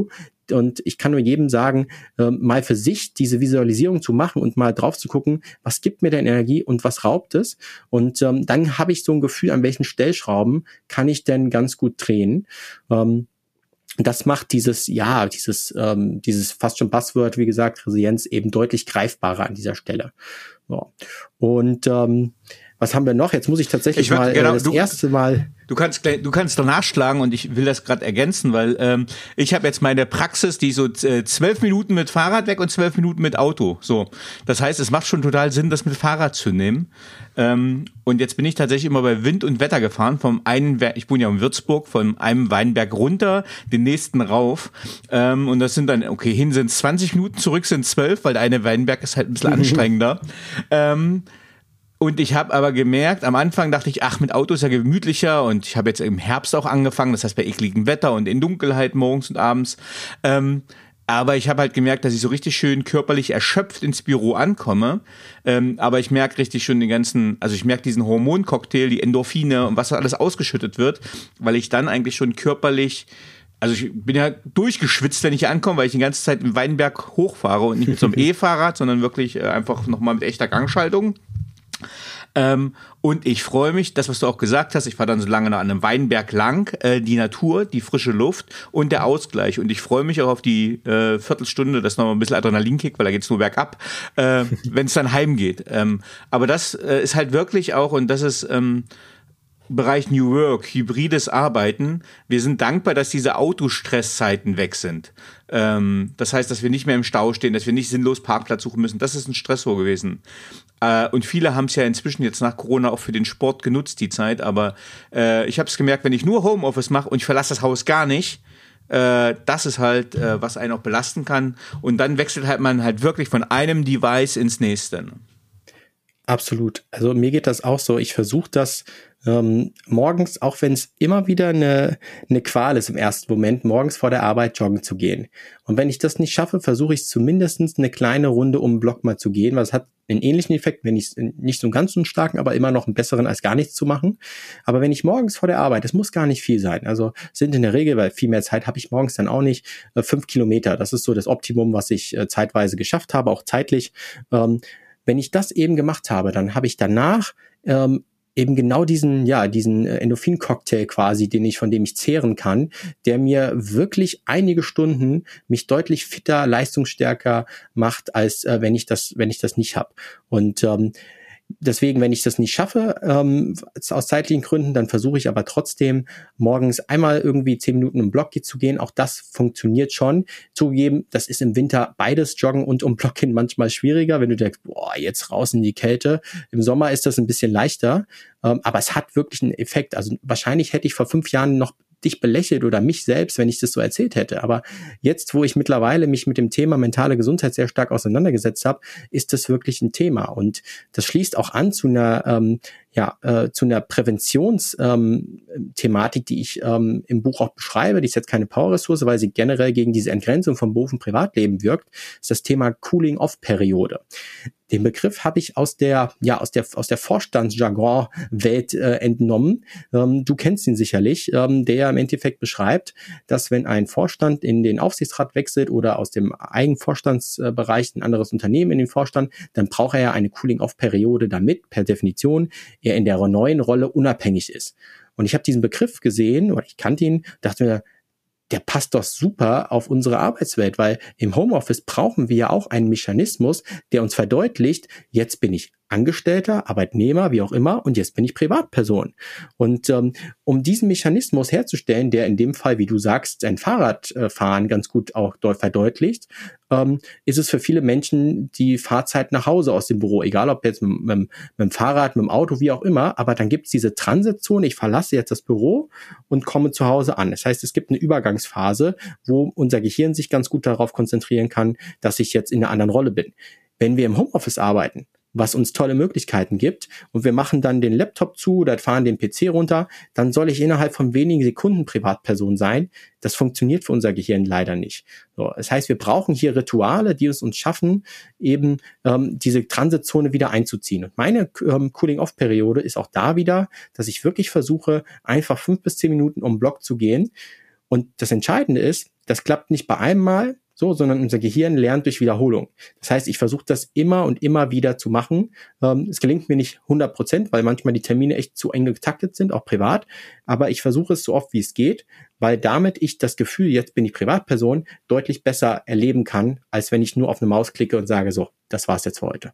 und ich kann nur jedem sagen, äh, mal für sich diese Visualisierung zu machen und mal drauf zu gucken, was gibt mir denn Energie und was raubt es? Und ähm, dann habe ich so ein Gefühl, an welchen Stellschrauben kann ich denn ganz gut drehen. Ähm, Das macht dieses, ja, dieses, ähm, dieses fast schon Buzzword, wie gesagt, Resilienz eben deutlich greifbarer an dieser Stelle. So. Und ähm, was haben wir noch? Jetzt muss ich tatsächlich ich würd, mal genau, äh, das du, erste Mal. Du kannst du kannst danach schlagen und ich will das gerade ergänzen, weil ähm, ich habe jetzt meine Praxis, die so äh, zwölf Minuten mit Fahrrad weg und zwölf Minuten mit Auto. So, das heißt, es macht schon total Sinn, das mit Fahrrad zu nehmen. Ähm, und jetzt bin ich tatsächlich immer bei Wind und Wetter gefahren. Vom einen, ich wohne ja in Würzburg, von einem Weinberg runter, den nächsten rauf. Ähm, und das sind dann, okay, hin sind es zwanzig Minuten, zurück sind zwölf, weil der eine Weinberg ist halt ein bisschen anstrengender. Ähm, Und ich habe aber gemerkt, am Anfang dachte ich, ach, mit Auto ist ja gemütlicher und ich habe jetzt im Herbst auch angefangen, das heißt bei ekligem Wetter und in Dunkelheit morgens und abends. Ähm, aber ich habe halt gemerkt, dass ich so richtig schön körperlich erschöpft ins Büro ankomme. Ähm, aber ich merke richtig schon den ganzen, also ich merke diesen Hormoncocktail, die Endorphine und was da alles ausgeschüttet wird, weil ich dann eigentlich schon körperlich, also ich bin ja durchgeschwitzt, wenn ich ankomme, weil ich die ganze Zeit im Weinberg hochfahre und nicht mit so einem E-Fahrrad, sondern wirklich äh, einfach nochmal mit echter Gangschaltung. Ähm, und ich freue mich, das, was du auch gesagt hast, ich fahre dann so lange noch an einem Weinberg lang, äh, die Natur, die frische Luft und der Ausgleich. Und ich freue mich auch auf die äh, Viertelstunde, das ist noch mal ein bisschen Adrenalinkick, weil da geht's nur bergab, äh, wenn es dann heimgeht. Ähm, aber das äh, ist halt wirklich auch, und das ist ähm, Bereich New Work, hybrides Arbeiten. Wir sind dankbar, dass diese Autostresszeiten weg sind. Ähm, das heißt, dass wir nicht mehr im Stau stehen, dass wir nicht sinnlos Parkplatz suchen müssen. Das ist ein Stressor gewesen. Äh, und viele haben es ja inzwischen jetzt nach Corona auch für den Sport genutzt, die Zeit. Aber äh, ich habe es gemerkt, wenn ich nur Homeoffice mache und ich verlasse das Haus gar nicht, äh, das ist halt, äh, was einen auch belasten kann. Und dann wechselt halt man halt wirklich von einem Device ins nächste. Absolut. Also mir geht das auch so. Ich versuche das ähm, morgens, auch wenn es immer wieder eine, eine Qual ist im ersten Moment, morgens vor der Arbeit joggen zu gehen. Und wenn ich das nicht schaffe, versuche ich zumindest eine kleine Runde um den Block mal zu gehen, weil es hat einen ähnlichen Effekt, wenn ich nicht so einen ganz so starken, aber immer noch einen besseren als gar nichts zu machen. Aber wenn ich morgens vor der Arbeit, das muss gar nicht viel sein, also sind in der Regel, weil viel mehr Zeit habe ich morgens dann auch nicht, äh, fünf Kilometer. Das ist so das Optimum, was ich äh, zeitweise geschafft habe, auch zeitlich. Ähm, Wenn ich das eben gemacht habe, dann habe ich danach ähm, eben genau diesen, ja, diesen Endorphin-Cocktail quasi, den ich, von dem ich zehren kann, der mir wirklich einige Stunden mich deutlich fitter, leistungsstärker macht, als äh, wenn ich das, wenn ich das nicht habe. Und ähm, deswegen, wenn ich das nicht schaffe, ähm, aus zeitlichen Gründen, dann versuche ich aber trotzdem morgens einmal irgendwie zehn Minuten im Block zu gehen. Auch das funktioniert schon. Zugegeben, das ist im Winter beides Joggen und um Block hin manchmal schwieriger, wenn du denkst, boah, jetzt raus in die Kälte. Im Sommer ist das ein bisschen leichter, ähm, aber es hat wirklich einen Effekt. Also wahrscheinlich hätte ich vor fünf Jahren noch dich belächelt oder mich selbst, wenn ich das so erzählt hätte. Aber jetzt, wo ich mittlerweile mich mit dem Thema mentale Gesundheit sehr stark auseinandergesetzt habe, ist das wirklich ein Thema. Und das schließt auch an zu einer, ähm, ja, äh, zu einer Präventionsthematik, ähm, die ich ähm, im Buch auch beschreibe. Die ist jetzt keine Power-Ressource, weil sie generell gegen diese Entgrenzung von Beruf und Privatleben wirkt. Das ist das Thema Cooling-Off-Periode. Den Begriff habe ich aus der, ja, aus der, aus der Vorstandsjargon-Welt äh, entnommen. Ähm, du kennst ihn sicherlich, ähm, der im Endeffekt beschreibt, dass wenn ein Vorstand in den Aufsichtsrat wechselt oder aus dem eigenen Vorstandsbereich ein anderes Unternehmen in den Vorstand, dann braucht er ja eine Cooling-Off-Periode, damit per Definition er in der neuen Rolle unabhängig ist. Und ich habe diesen Begriff gesehen, oder ich kannte ihn, dachte mir, der passt doch super auf unsere Arbeitswelt, weil im Homeoffice brauchen wir ja auch einen Mechanismus, der uns verdeutlicht, jetzt bin ich Angestellter, Arbeitnehmer, wie auch immer, und jetzt bin ich Privatperson. Und ähm, um diesen Mechanismus herzustellen, der in dem Fall, wie du sagst, ein Fahrradfahren ganz gut auch dort verdeutlicht, ähm, ist es für viele Menschen die Fahrzeit nach Hause aus dem Büro, egal ob jetzt mit, mit, mit dem Fahrrad, mit dem Auto, wie auch immer, aber dann gibt es diese Transitzone, ich verlasse jetzt das Büro und komme zu Hause an. Das heißt, es gibt eine Übergangsphase, wo unser Gehirn sich ganz gut darauf konzentrieren kann, dass ich jetzt in einer anderen Rolle bin. Wenn wir im Homeoffice arbeiten, was uns tolle Möglichkeiten gibt, und wir machen dann den Laptop zu oder fahren den P C runter, dann soll ich innerhalb von wenigen Sekunden Privatperson sein. Das funktioniert für unser Gehirn leider nicht. So, das heißt, wir brauchen hier Rituale, die es uns schaffen, eben ähm, diese Transitzone wieder einzuziehen. Und meine ähm, Cooling-Off-Periode ist auch da wieder, dass ich wirklich versuche, einfach fünf bis zehn Minuten um den Block zu gehen. Und das Entscheidende ist, das klappt nicht bei einem Mal, so, sondern unser Gehirn lernt durch Wiederholung. Das heißt, ich versuche das immer und immer wieder zu machen. Ähm, es gelingt mir nicht hundert Prozent, weil manchmal die Termine echt zu eng getaktet sind, auch privat. Aber ich versuche es so oft, wie es geht, weil damit ich das Gefühl, jetzt bin ich Privatperson, deutlich besser erleben kann, als wenn ich nur auf eine Maus klicke und sage, so, das war's jetzt für heute.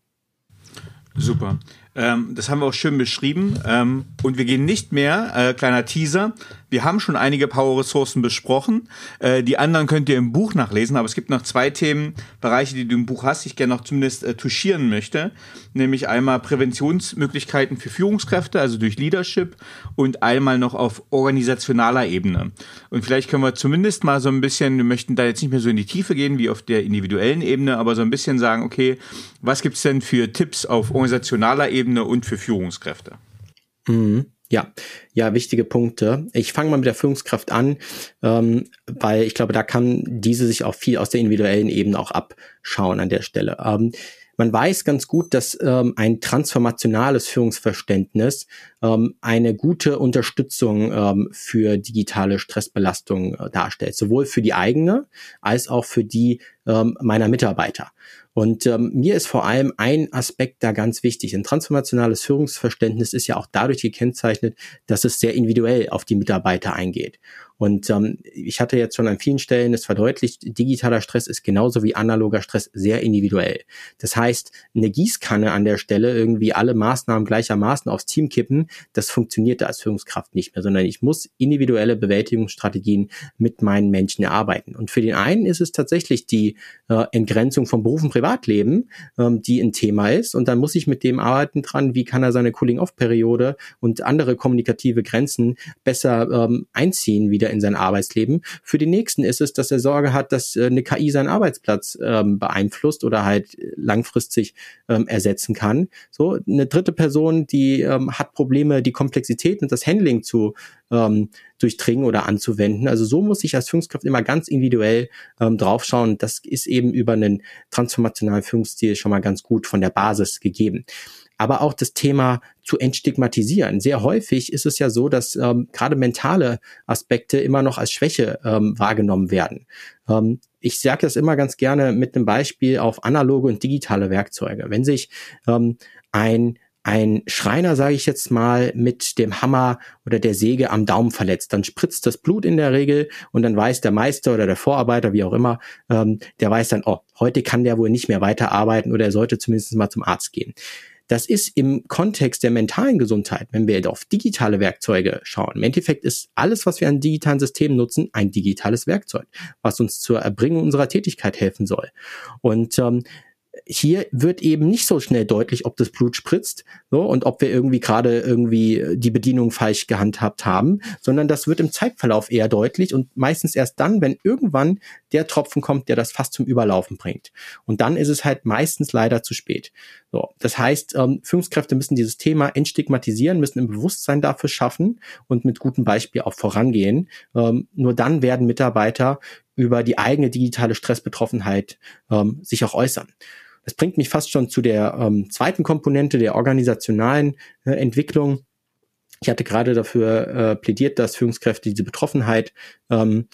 Super. Ähm, das haben wir auch schön beschrieben. Ähm, und wir gehen nicht mehr, äh, kleiner Teaser, wir haben schon einige Power-Ressourcen besprochen. Äh, die anderen könnt ihr im Buch nachlesen, aber es gibt noch zwei Themenbereiche, die du im Buch hast, die ich gerne noch zumindest äh, touchieren möchte. Nämlich einmal Präventionsmöglichkeiten für Führungskräfte, also durch Leadership, und einmal noch auf organisationaler Ebene. Und vielleicht können wir zumindest mal so ein bisschen, wir möchten da jetzt nicht mehr so in die Tiefe gehen wie auf der individuellen Ebene, aber so ein bisschen sagen, okay, was gibt's denn für Tipps auf organisationaler Ebene und für Führungskräfte? Mhm. Ja, ja, wichtige Punkte. Ich fange mal mit der Führungskraft an, ähm, weil ich glaube, da kann diese sich auch viel aus der individuellen Ebene auch abschauen an der Stelle. Ähm, man weiß ganz gut, dass ähm, ein transformationales Führungsverständnis ähm, eine gute Unterstützung ähm, für digitale Stressbelastung äh, darstellt, sowohl für die eigene als auch für die ähm, meiner Mitarbeiter. Und ähm, mir ist vor allem ein Aspekt da ganz wichtig. Ein transformationales Führungsverständnis ist ja auch dadurch gekennzeichnet, dass es sehr individuell auf die Mitarbeiter eingeht. Und ähm, ich hatte jetzt schon an vielen Stellen es verdeutlicht, digitaler Stress ist genauso wie analoger Stress sehr individuell. Das heißt, eine Gießkanne an der Stelle, irgendwie alle Maßnahmen gleichermaßen aufs Team kippen, das funktioniert da als Führungskraft nicht mehr, sondern ich muss individuelle Bewältigungsstrategien mit meinen Menschen erarbeiten. Und für den einen ist es tatsächlich die äh, Entgrenzung von Beruf und Privatleben, ähm, die ein Thema ist. Und dann muss ich mit dem arbeiten dran, wie kann er seine Cooling-Off-Periode und andere kommunikative Grenzen besser ähm, einziehen wieder in sein Arbeitsleben. Für den nächsten ist es, dass er Sorge hat, dass äh, eine K I seinen Arbeitsplatz ähm, beeinflusst oder halt langfristig ähm, ersetzen kann. So, eine dritte Person, die ähm, hat Probleme, die Komplexität und das Handling zu ähm, durchdringen oder anzuwenden. Also so muss ich als Führungskraft immer ganz individuell ähm, draufschauen. Das ist eben über einen transformationalen Führungsstil schon mal ganz gut von der Basis gegeben. Aber auch das Thema zu entstigmatisieren. Sehr häufig ist es ja so, dass ähm, gerade mentale Aspekte immer noch als Schwäche ähm, wahrgenommen werden. Ähm, ich sage das immer ganz gerne mit einem Beispiel auf analoge und digitale Werkzeuge. Wenn sich ähm, ein ein Schreiner, sage ich jetzt mal, mit dem Hammer oder der Säge am Daumen verletzt, dann spritzt das Blut in der Regel und dann weiß der Meister oder der Vorarbeiter, wie auch immer, ähm, der weiß dann, oh, heute kann der wohl nicht mehr weiterarbeiten oder er sollte zumindest mal zum Arzt gehen. Das ist im Kontext der mentalen Gesundheit, wenn wir auf digitale Werkzeuge schauen. Im Endeffekt ist alles, was wir an digitalen Systemen nutzen, ein digitales Werkzeug, was uns zur Erbringung unserer Tätigkeit helfen soll. Und ähm, hier wird eben nicht so schnell deutlich, ob das Blut spritzt, so, und ob wir irgendwie gerade irgendwie die Bedienung falsch gehandhabt haben, sondern das wird im Zeitverlauf eher deutlich und meistens erst dann, wenn irgendwann der Tropfen kommt, der das fast zum Überlaufen bringt. Und dann ist es halt meistens leider zu spät. So, das heißt, ähm, Führungskräfte müssen dieses Thema entstigmatisieren, müssen ein Bewusstsein dafür schaffen und mit gutem Beispiel auch vorangehen. Ähm, nur dann werden Mitarbeiter über die eigene digitale Stressbetroffenheit ähm, sich auch äußern. Das bringt mich fast schon zu der ähm, zweiten Komponente der organisationalen äh, Entwicklung. Ich hatte gerade dafür äh, plädiert, dass Führungskräfte diese Betroffenheit ähm,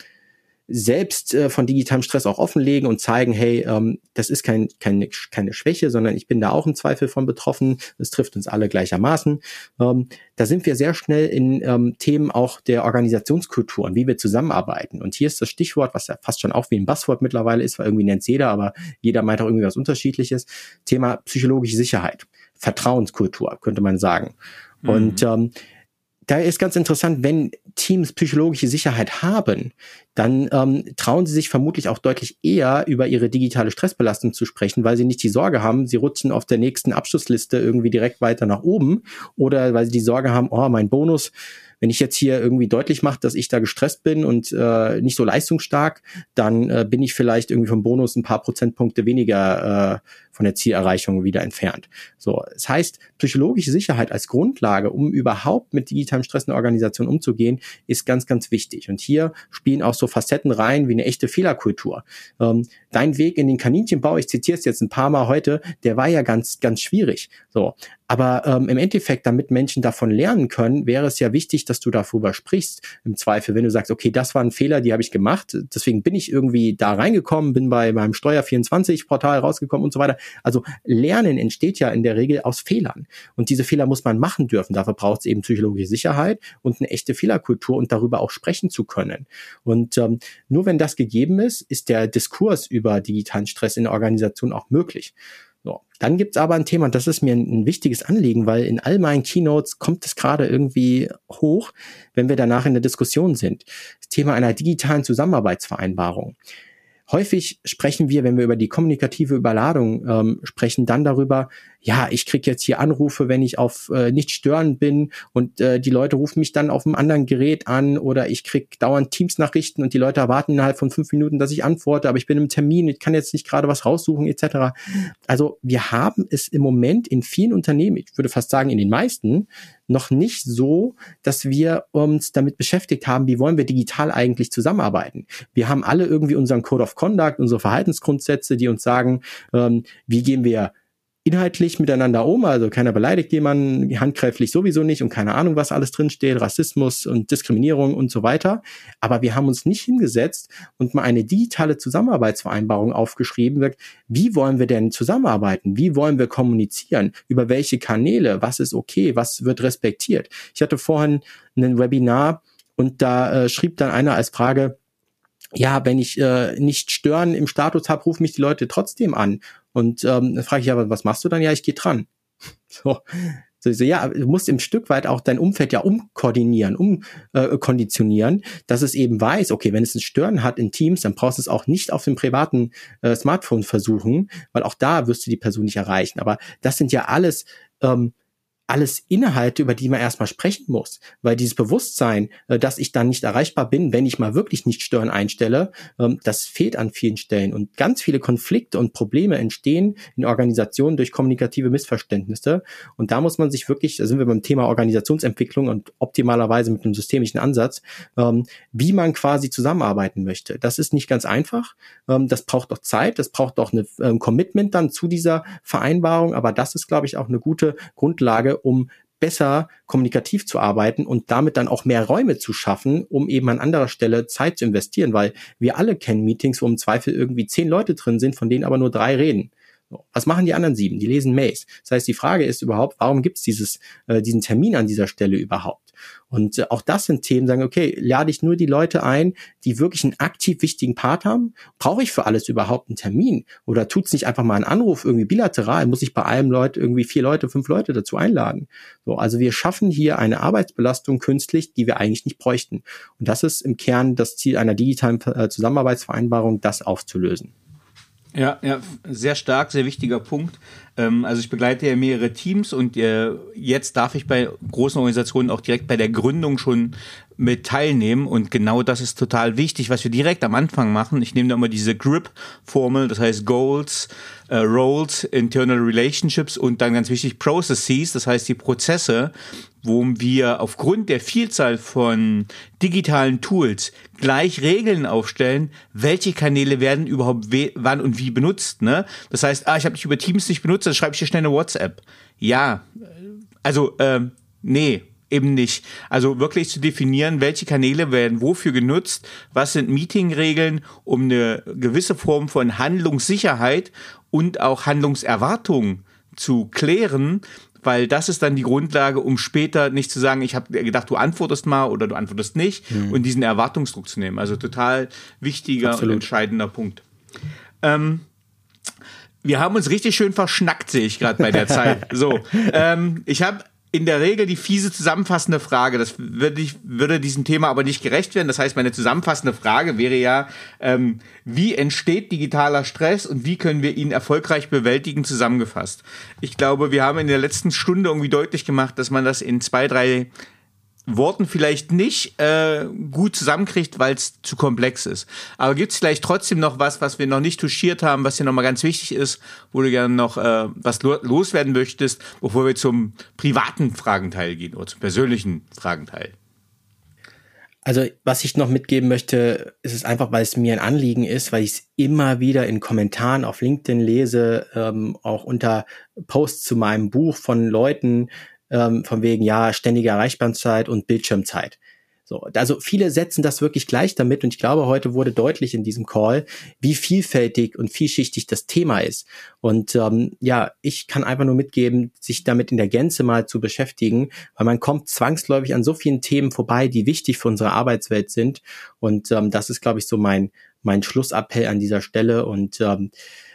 selbst äh, von digitalem Stress auch offenlegen und zeigen, hey, ähm, das ist kein, keine, keine Schwäche, sondern ich bin da auch im Zweifel von betroffen. Es trifft uns alle gleichermaßen. Ähm, da sind wir sehr schnell in ähm, Themen auch der Organisationskultur und wie wir zusammenarbeiten. Und hier ist das Stichwort, was ja fast schon auch wie ein Buzzword mittlerweile ist, weil irgendwie nennt es jeder, aber jeder meint auch irgendwie was Unterschiedliches. Thema psychologische Sicherheit, Vertrauenskultur, könnte man sagen. Mhm. Und ähm, da ist ganz interessant, wenn Teams psychologische Sicherheit haben, dann ähm, trauen sie sich vermutlich auch deutlich eher über ihre digitale Stressbelastung zu sprechen, weil sie nicht die Sorge haben, sie rutschen auf der nächsten Abschlussliste irgendwie direkt weiter nach oben oder weil sie die Sorge haben, oh, mein Bonus, wenn ich jetzt hier irgendwie deutlich mache, dass ich da gestresst bin und äh, nicht so leistungsstark, dann äh, bin ich vielleicht irgendwie vom Bonus ein paar Prozentpunkte weniger äh, von der Zielerreichung wieder entfernt. So, das heißt, psychologische Sicherheit als Grundlage, um überhaupt mit digitalem Stress in der Organisation umzugehen, ist ganz, ganz wichtig. Und hier spielen auch so Facetten rein wie eine echte Fehlerkultur. Ähm, dein Weg in den Kaninchenbau, ich zitiere es jetzt ein paar Mal heute, der war ja ganz, ganz schwierig. So, Aber ähm, im Endeffekt, damit Menschen davon lernen können, wäre es ja wichtig, dass du darüber sprichst. Im Zweifel, wenn du sagst, okay, das war ein Fehler, die habe ich gemacht, deswegen bin ich irgendwie da reingekommen, bin bei meinem Steuer vierundzwanzig Portal rausgekommen und so weiter. Also Lernen entsteht ja in der Regel aus Fehlern. Und diese Fehler muss man machen dürfen. Dafür braucht es eben psychologische Sicherheit und eine echte Fehlerkultur und darüber auch sprechen zu können. Und ähm, nur wenn das gegeben ist, ist der Diskurs über digitalen Stress in der Organisation auch möglich. So. Dann gibt's aber ein Thema, und das ist mir ein, ein wichtiges Anliegen, weil in all meinen Keynotes kommt es gerade irgendwie hoch, wenn wir danach in der Diskussion sind. Das Thema einer digitalen Zusammenarbeitsvereinbarung. Häufig sprechen wir, wenn wir über die kommunikative Überladung ähm, sprechen, dann darüber, ja, ich kriege jetzt hier Anrufe, wenn ich auf äh, nicht stören bin und äh, die Leute rufen mich dann auf einem anderen Gerät an oder ich kriege dauernd Teams-Nachrichten und die Leute erwarten innerhalb von fünf Minuten, dass ich antworte, aber ich bin im Termin, ich kann jetzt nicht gerade was raussuchen et cetera. Also wir haben es im Moment in vielen Unternehmen, ich würde fast sagen in den meisten, noch nicht so, dass wir uns damit beschäftigt haben, wie wollen wir digital eigentlich zusammenarbeiten. Wir haben alle irgendwie unseren Code of Conduct, unsere Verhaltensgrundsätze, die uns sagen, ähm, wie gehen wir inhaltlich miteinander um, also keiner beleidigt jemanden, handgreiflich sowieso nicht und keine Ahnung, was alles drinsteht, Rassismus und Diskriminierung und so weiter. Aber wir haben uns nicht hingesetzt und mal eine digitale Zusammenarbeitsvereinbarung aufgeschrieben wird. Wie wollen wir denn zusammenarbeiten? Wie wollen wir kommunizieren? Über welche Kanäle? Was ist okay? Was wird respektiert? Ich hatte vorhin ein Webinar und da äh, schrieb dann einer als Frage, ja, wenn ich äh, nicht stören im Status habe, rufen mich die Leute trotzdem an. Und ähm, dann frage ich, ja, was machst du dann? Ja, ich gehe dran. So. So, so, ja, du musst im Stück weit auch dein Umfeld ja umkoordinieren, umkonditionieren, äh, dass es eben weiß, okay, wenn es ein Stören hat in Teams, dann brauchst du es auch nicht auf dem privaten äh, Smartphone versuchen, weil auch da wirst du die Person nicht erreichen. Aber das sind ja alles ähm, alles Inhalte, über die man erstmal sprechen muss, weil dieses Bewusstsein, dass ich dann nicht erreichbar bin, wenn ich mal wirklich nicht stören einstelle, das fehlt an vielen Stellen und ganz viele Konflikte und Probleme entstehen in Organisationen durch kommunikative Missverständnisse und da muss man sich wirklich, da sind wir beim Thema Organisationsentwicklung und optimalerweise mit einem systemischen Ansatz, wie man quasi zusammenarbeiten möchte. Das ist nicht ganz einfach, das braucht auch Zeit, das braucht auch ein Commitment dann zu dieser Vereinbarung, aber das ist, glaube ich, auch eine gute Grundlage, um besser kommunikativ zu arbeiten und damit dann auch mehr Räume zu schaffen, um eben an anderer Stelle Zeit zu investieren, weil wir alle kennen Meetings, wo im Zweifel irgendwie zehn Leute drin sind, von denen aber nur drei reden. So. Was machen die anderen sieben? Die lesen Mails. Das heißt, die Frage ist überhaupt, warum gibt es dieses äh, diesen Termin an dieser Stelle überhaupt? Und äh, auch das sind Themen, sagen, okay, lade ich nur die Leute ein, die wirklich einen aktiv wichtigen Part haben? Brauche ich für alles überhaupt einen Termin? Oder tut es nicht einfach mal einen Anruf irgendwie bilateral? Muss ich bei einem Leute irgendwie vier Leute, fünf Leute dazu einladen? So, also wir schaffen hier eine Arbeitsbelastung künstlich, die wir eigentlich nicht bräuchten. Und das ist im Kern das Ziel einer digitalen äh, Zusammenarbeitsvereinbarung, das aufzulösen. Ja, ja, sehr stark, sehr wichtiger Punkt. Ähm, also ich begleite ja mehrere Teams und äh, jetzt darf ich bei großen Organisationen auch direkt bei der Gründung schon mit teilnehmen und genau das ist total wichtig, was wir direkt am Anfang machen. Ich nehme da immer diese G R I P-Formel, das heißt Goals, äh, Roles, Internal Relationships und dann ganz wichtig Processes, das heißt die Prozesse, wo wir aufgrund der Vielzahl von digitalen Tools gleich Regeln aufstellen, welche Kanäle werden überhaupt we- wann und wie benutzt. Ne? Das heißt, ah, ich habe dich über Teams nicht benutzt, dann schreibe ich dir schnell eine WhatsApp. Ja, also ähm, nee, eben nicht. Also wirklich zu definieren, welche Kanäle werden wofür genutzt, was sind Meetingregeln, um eine gewisse Form von Handlungssicherheit und auch Handlungserwartung zu klären, weil das ist dann die Grundlage, um später nicht zu sagen, ich habe gedacht, du antwortest mal oder du antwortest nicht mhm. und diesen Erwartungsdruck zu nehmen. Also total wichtiger Absolut. Und entscheidender Punkt. Ähm, wir haben uns richtig schön verschnackt, sehe ich gerade bei der Zeit. So, ähm, ich habe in der Regel die fiese zusammenfassende Frage, das würde, ich, würde diesem Thema aber nicht gerecht werden. Das heißt, meine zusammenfassende Frage wäre ja, ähm, wie entsteht digitaler Stress und wie können wir ihn erfolgreich bewältigen, zusammengefasst. Ich glaube, wir haben in der letzten Stunde irgendwie deutlich gemacht, dass man das in zwei, drei Worten vielleicht nicht äh, gut zusammenkriegt, weil es zu komplex ist. Aber gibt es vielleicht trotzdem noch was, was wir noch nicht touchiert haben, was dir nochmal ganz wichtig ist, wo du gerne noch äh, was lo- loswerden möchtest, bevor wir zum privaten Fragenteil gehen oder zum persönlichen Fragenteil? Also was ich noch mitgeben möchte, ist es einfach, weil es mir ein Anliegen ist, weil ich es immer wieder in Kommentaren auf LinkedIn lese, ähm, auch unter Posts zu meinem Buch von Leuten, ähm, von wegen, ja, ständige Erreichbarkeit und Bildschirmzeit. So, also viele setzen das wirklich gleich damit und ich glaube, heute wurde deutlich in diesem Call, wie vielfältig und vielschichtig das Thema ist. Und ähm, ja, ich kann einfach nur mitgeben, sich damit in der Gänze mal zu beschäftigen, weil man kommt zwangsläufig an so vielen Themen vorbei, die wichtig für unsere Arbeitswelt sind. Und ähm, das ist, glaube ich, so mein mein Schlussappell an dieser Stelle. Und ähm,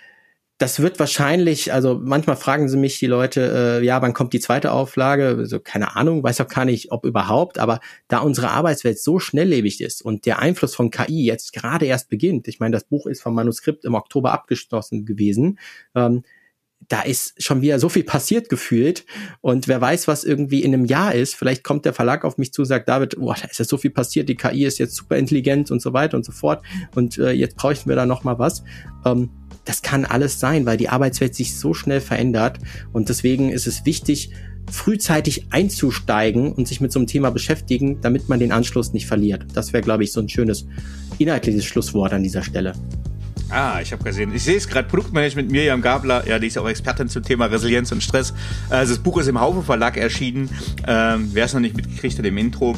das wird wahrscheinlich, also manchmal fragen sie mich die Leute, äh, ja, wann kommt die zweite Auflage? Also keine Ahnung, weiß auch gar nicht, ob überhaupt, aber da unsere Arbeitswelt so schnelllebig ist und der Einfluss von K I jetzt gerade erst beginnt, ich meine, das Buch ist vom Manuskript im Oktober abgeschlossen gewesen, ähm, da ist schon wieder so viel passiert gefühlt und wer weiß, was irgendwie in einem Jahr ist, vielleicht kommt der Verlag auf mich zu, sagt, David, boah, da ist ja so viel passiert, die K I ist jetzt super intelligent und so weiter und so fort und äh, jetzt bräuchten wir da noch mal was. Ähm, Das kann alles sein, weil die Arbeitswelt sich so schnell verändert und deswegen ist es wichtig, frühzeitig einzusteigen und sich mit so einem Thema beschäftigen, damit man den Anschluss nicht verliert. Das wäre, glaube ich, so ein schönes inhaltliches Schlusswort an dieser Stelle. Ah, ich habe gesehen. Ich sehe es gerade, Produktmanagement Mirjam Gabler, ja, die ist auch Expertin zum Thema Resilienz und Stress. Also das Buch ist im Haufe Verlag erschienen. Ähm, wer es noch nicht mitgekriegt hat im Intro,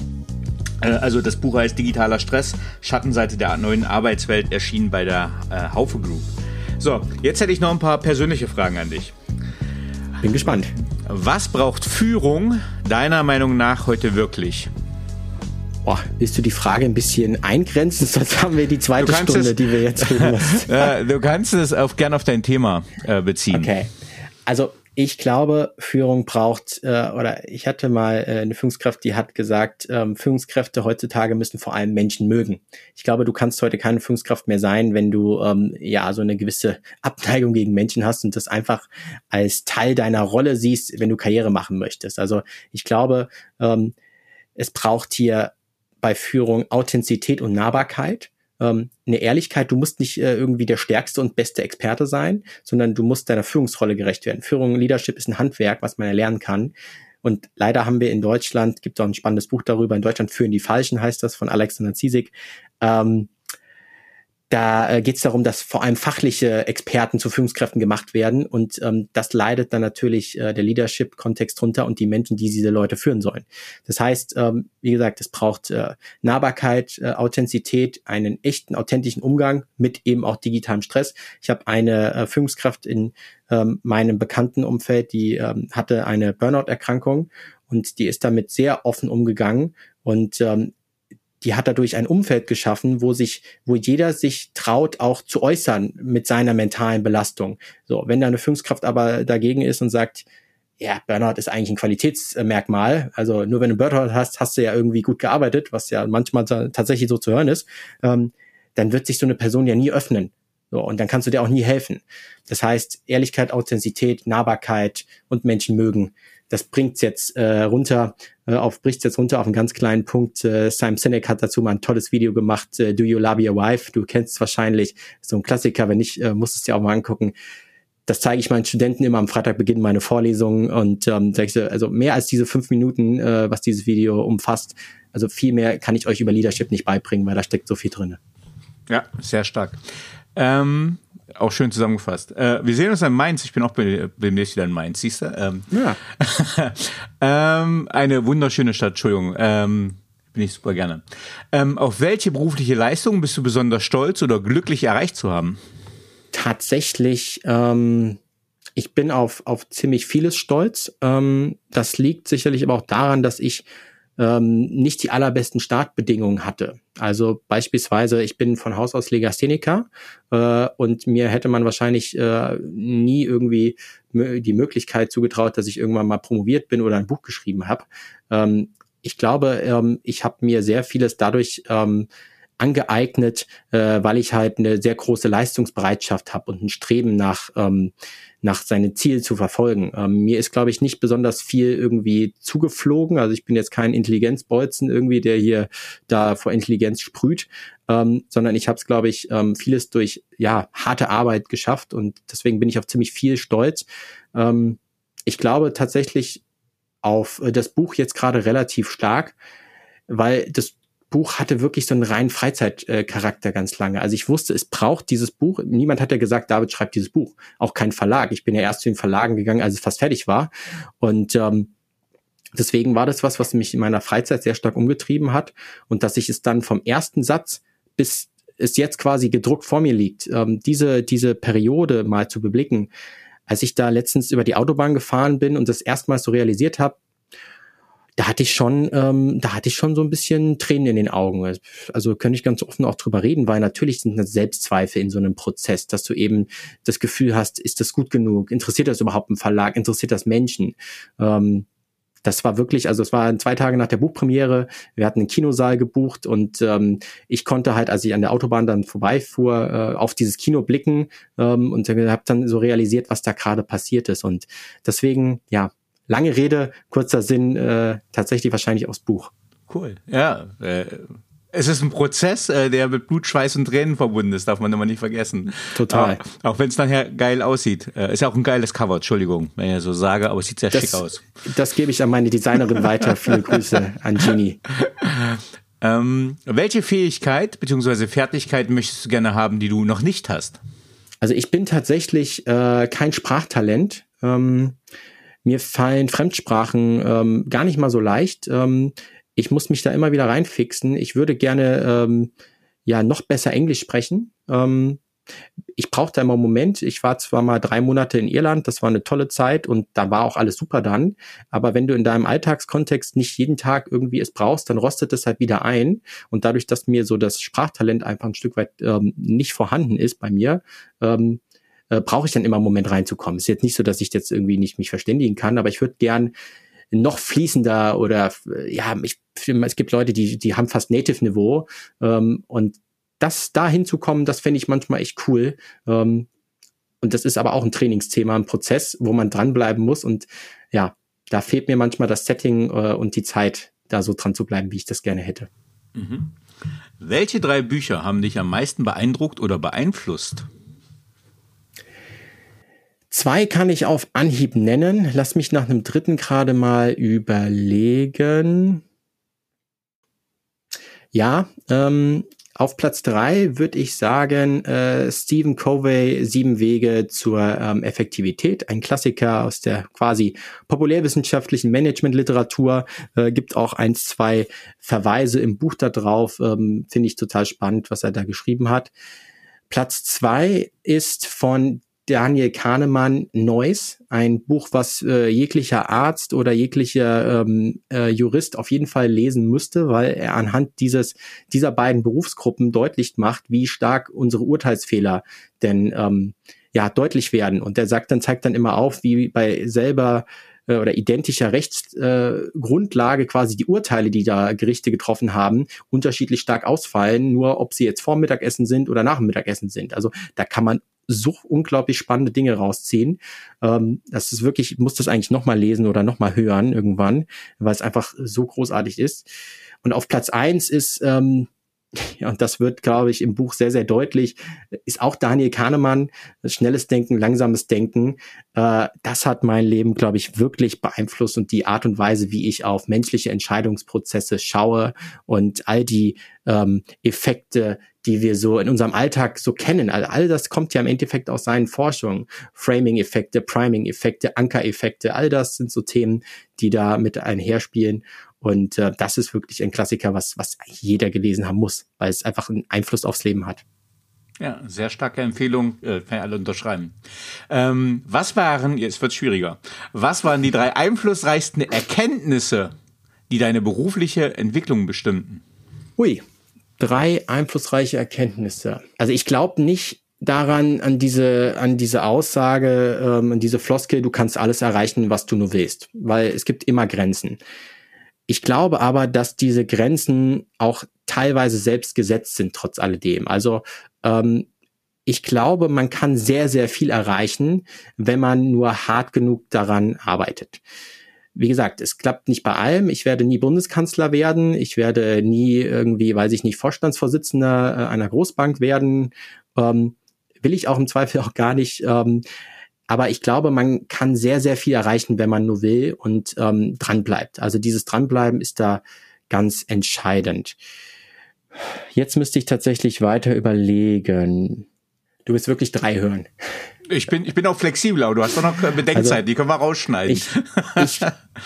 also das Buch heißt Digitaler Stress, Schattenseite der neuen Arbeitswelt, erschienen bei der äh, Haufe Group. So, jetzt hätte ich noch ein paar persönliche Fragen an dich. Bin gespannt. Was braucht Führung deiner Meinung nach heute wirklich? Boah, willst du die Frage ein bisschen eingrenzen? Sonst haben wir die zweite Stunde, es, die wir jetzt reden. Du kannst es auf, gern auf dein Thema äh, beziehen. Okay, also ich glaube, Führung braucht, äh, oder ich hatte mal äh, eine Führungskraft, die hat gesagt, ähm, Führungskräfte heutzutage müssen vor allem Menschen mögen. Ich glaube, du kannst heute keine Führungskraft mehr sein, wenn du ähm, ja so eine gewisse Abneigung gegen Menschen hast und das einfach als Teil deiner Rolle siehst, wenn du Karriere machen möchtest. Also ich glaube, ähm, es braucht hier bei Führung Authentizität und Nahbarkeit. Ähm, eine Ehrlichkeit, du musst nicht äh, irgendwie der stärkste und beste Experte sein, sondern du musst deiner Führungsrolle gerecht werden. Führung, Leadership ist ein Handwerk, was man erlernen kann. Und leider haben wir in Deutschland, gibt auch ein spannendes Buch darüber, in Deutschland führen die Falschen, heißt das, von Alexander Ziesig. Ähm, Da äh, geht es darum, dass vor allem fachliche Experten zu Führungskräften gemacht werden und ähm, das leidet dann natürlich äh, der Leadership-Kontext drunter und die Menschen, die diese Leute führen sollen. Das heißt, ähm, wie gesagt, es braucht äh, Nahbarkeit, äh, Authentizität, einen echten, authentischen Umgang mit eben auch digitalem Stress. Ich habe eine äh, Führungskraft in ähm, meinem bekannten Umfeld, die ähm, hatte eine Burnout-Erkrankung und die ist damit sehr offen umgegangen und ähm, die hat dadurch ein Umfeld geschaffen, wo sich, wo jeder sich traut, auch zu äußern mit seiner mentalen Belastung. So, wenn da eine Führungskraft aber dagegen ist und sagt, ja, Burnout ist eigentlich ein Qualitätsmerkmal, also nur wenn du Burnout hast, hast du ja irgendwie gut gearbeitet, was ja manchmal tatsächlich so zu hören ist, ähm, dann wird sich so eine Person ja nie öffnen. So, und dann kannst du dir auch nie helfen. Das heißt, Ehrlichkeit, Authentizität, Nahbarkeit und Menschen mögen, das bringt's jetzt äh, runter, äh, auf bricht's jetzt runter auf einen ganz kleinen Punkt. Äh, Simon Sinek hat dazu mal ein tolles Video gemacht. Äh, Do You Love Your Wife? Du kennst es wahrscheinlich, so ein Klassiker. Wenn nicht, äh, musst du es dir auch mal angucken. Das zeige ich meinen Studenten immer am Freitag, beginnen meine Vorlesungen und ähm, sag ich so, also mehr als diese fünf Minuten, äh, was dieses Video umfasst. Also viel mehr kann ich euch über Leadership nicht beibringen, weil da steckt so viel drin. Ja, sehr stark. Ähm, auch schön zusammengefasst. Äh, wir sehen uns in Mainz. Ich bin auch demnächst wieder in Mainz, siehst du? Ähm, ja. ähm, eine wunderschöne Stadt, Entschuldigung. Ähm, bin ich super gerne. Ähm, auf welche berufliche Leistung bist du besonders stolz oder glücklich erreicht zu haben? Tatsächlich, ähm, ich bin auf, auf ziemlich vieles stolz. Ähm, das liegt sicherlich aber auch daran, dass ich ähm, nicht die allerbesten Startbedingungen hatte. Also beispielsweise, ich bin von Haus aus Legastheniker äh, und mir hätte man wahrscheinlich äh, nie irgendwie m- die Möglichkeit zugetraut, dass ich irgendwann mal promoviert bin oder ein Buch geschrieben habe. Ähm, ich glaube, ähm, ich habe mir sehr vieles dadurch ähm, angeeignet, äh, weil ich halt eine sehr große Leistungsbereitschaft habe und ein Streben nach ähm, nach seinem Ziel zu verfolgen. Ähm, mir ist, glaube ich, nicht besonders viel irgendwie zugeflogen. Also ich bin jetzt kein Intelligenzbolzen irgendwie, der hier da vor Intelligenz sprüht, ähm, sondern ich habe es, glaube ich, ähm, vieles durch ja harte Arbeit geschafft und deswegen bin ich auf ziemlich viel stolz. Ähm, ich glaube tatsächlich auf äh, das Buch jetzt gerade relativ stark, weil das Buch hatte wirklich so einen reinen Freizeitcharakter äh, ganz lange. Also ich wusste, es braucht dieses Buch. Niemand hat ja gesagt, David schreibt dieses Buch. Auch kein Verlag. Ich bin ja erst zu den Verlagen gegangen, als es fast fertig war. Und ähm, deswegen war das was, was mich in meiner Freizeit sehr stark umgetrieben hat. Und dass ich es dann vom ersten Satz bis es jetzt quasi gedruckt vor mir liegt, ähm, diese diese Periode mal zu beblicken, als ich da letztens über die Autobahn gefahren bin und das erstmals so realisiert habe, da hatte ich schon, ähm, da hatte ich schon so ein bisschen Tränen in den Augen. Also könnte ich ganz offen auch drüber reden, weil natürlich sind das Selbstzweifel in so einem Prozess, dass du eben das Gefühl hast, ist das gut genug? Interessiert das überhaupt einen Verlag? Interessiert das Menschen? Ähm, das war wirklich, also es war zwei Tage nach der Buchpremiere. Wir hatten einen Kinosaal gebucht und ähm, ich konnte halt, als ich an der Autobahn dann vorbeifuhr, äh, auf dieses Kino blicken ähm, und habe dann so realisiert, was da gerade passiert ist. Und deswegen, ja, lange Rede, kurzer Sinn, äh, tatsächlich wahrscheinlich aufs Buch. Cool, ja. Äh, es ist ein Prozess, äh, der mit Blut, Schweiß und Tränen verbunden ist, darf man immer nicht vergessen. Total. Auch, auch wenn es nachher geil aussieht. Äh, ist ja auch ein geiles Cover, Entschuldigung, wenn ich so sage, aber es sieht sehr das, schick aus. Das gebe ich an meine Designerin weiter. Viele Grüße an Gini. Ähm, welche Fähigkeit bzw. Fertigkeit möchtest du gerne haben, die du noch nicht hast? Also ich bin tatsächlich äh, kein Sprachtalent. Ähm, Mir fallen Fremdsprachen ähm, gar nicht mal so leicht. Ähm, ich muss mich da immer wieder reinfixen. Ich würde gerne ähm, ja noch besser Englisch sprechen. Ähm, ich brauche da immer einen Moment. Ich war zwar mal drei Monate in Irland, das war eine tolle Zeit und da war auch alles super dann. Aber wenn du in deinem Alltagskontext nicht jeden Tag irgendwie es brauchst, dann rostet es halt wieder ein. Und dadurch, dass mir so das Sprachtalent einfach ein Stück weit ähm, nicht vorhanden ist bei mir, ähm, Äh, brauche ich dann immer einen Moment reinzukommen. Ist jetzt nicht so, dass ich jetzt irgendwie nicht mich verständigen kann, aber ich würde gern noch fließender oder ja, ich, es gibt Leute, die die haben fast Native-Niveau ähm, und das da hinzukommen, das fände ich manchmal echt cool. Ähm, und das ist aber auch ein Trainingsthema, ein Prozess, wo man dranbleiben muss und ja, da fehlt mir manchmal das Setting äh, und die Zeit, da so dran zu bleiben, wie ich das gerne hätte. Mhm. Welche drei Bücher haben dich am meisten beeindruckt oder beeinflusst? Zwei kann ich auf Anhieb nennen. Lass mich nach einem dritten gerade mal überlegen. Ja, ähm, auf Platz drei würde ich sagen, äh, Stephen Covey, Sieben Wege zur ähm, Effektivität. Ein Klassiker aus der quasi populärwissenschaftlichen Managementliteratur. Äh, gibt auch ein, zwei Verweise im Buch da drauf. Ähm, finde ich total spannend, was er da geschrieben hat. Platz zwei ist von Daniel Kahnemann, Noise, ein Buch, was äh, jeglicher Arzt oder jeglicher ähm, äh, Jurist auf jeden Fall lesen müsste, weil er anhand dieses dieser beiden Berufsgruppen deutlich macht, wie stark unsere Urteilsfehler denn ähm, ja deutlich werden. Und der sagt dann zeigt dann immer auf, wie bei selber äh, oder identischer Rechtsgrundlage äh, quasi die Urteile, die da Gerichte getroffen haben, unterschiedlich stark ausfallen, nur ob sie jetzt vor Mittagessen sind oder nach dem Mittagessen sind. Also da kann man so unglaublich spannende Dinge rausziehen. Ähm, das ist wirklich, ich muss das eigentlich nochmal lesen oder nochmal hören irgendwann, weil es einfach so großartig ist. Und auf Platz eins ist, ähm, ja, und das wird, glaube ich, im Buch sehr, sehr deutlich, ist auch Daniel Kahnemann, schnelles Denken, langsames Denken. Äh, das hat mein Leben, glaube ich, wirklich beeinflusst und die Art und Weise, wie ich auf menschliche Entscheidungsprozesse schaue und all die ähm, Effekte, die wir so in unserem Alltag so kennen. All, all das kommt ja im Endeffekt aus seinen Forschungen. Framing-Effekte, Priming-Effekte, Anker-Effekte, all das sind so Themen, die da mit einherspielen. Und äh, das ist wirklich ein Klassiker, was was jeder gelesen haben muss, weil es einfach einen Einfluss aufs Leben hat. Ja, sehr starke Empfehlung, äh, kann ich alle unterschreiben. Ähm, was waren, jetzt wird's schwieriger, was waren die drei einflussreichsten Erkenntnisse, die deine berufliche Entwicklung bestimmten? Ui, drei einflussreiche Erkenntnisse. Also ich glaube nicht daran, an diese an diese Aussage, ähm, an diese Floskel, du kannst alles erreichen, was du nur willst, weil es gibt immer Grenzen. Ich glaube aber, dass diese Grenzen auch teilweise selbst gesetzt sind, trotz alledem. Also ähm, ich glaube, man kann sehr, sehr viel erreichen, wenn man nur hart genug daran arbeitet. Wie gesagt, es klappt nicht bei allem. Ich werde nie Bundeskanzler werden. Ich werde nie irgendwie, weiß ich nicht, Vorstandsvorsitzender einer Großbank werden. Ähm, will ich auch im Zweifel auch gar nicht. Ähm, Aber ich glaube, man kann sehr, sehr viel erreichen, wenn man nur will und ähm, dranbleibt. Also dieses Dranbleiben ist da ganz entscheidend. Jetzt müsste ich tatsächlich weiter überlegen. Du willst wirklich drei hören. Ich bin, ich bin auch flexibel, aber du hast doch noch Bedenkzeit, also, die können wir rausschneiden. Ich, ich,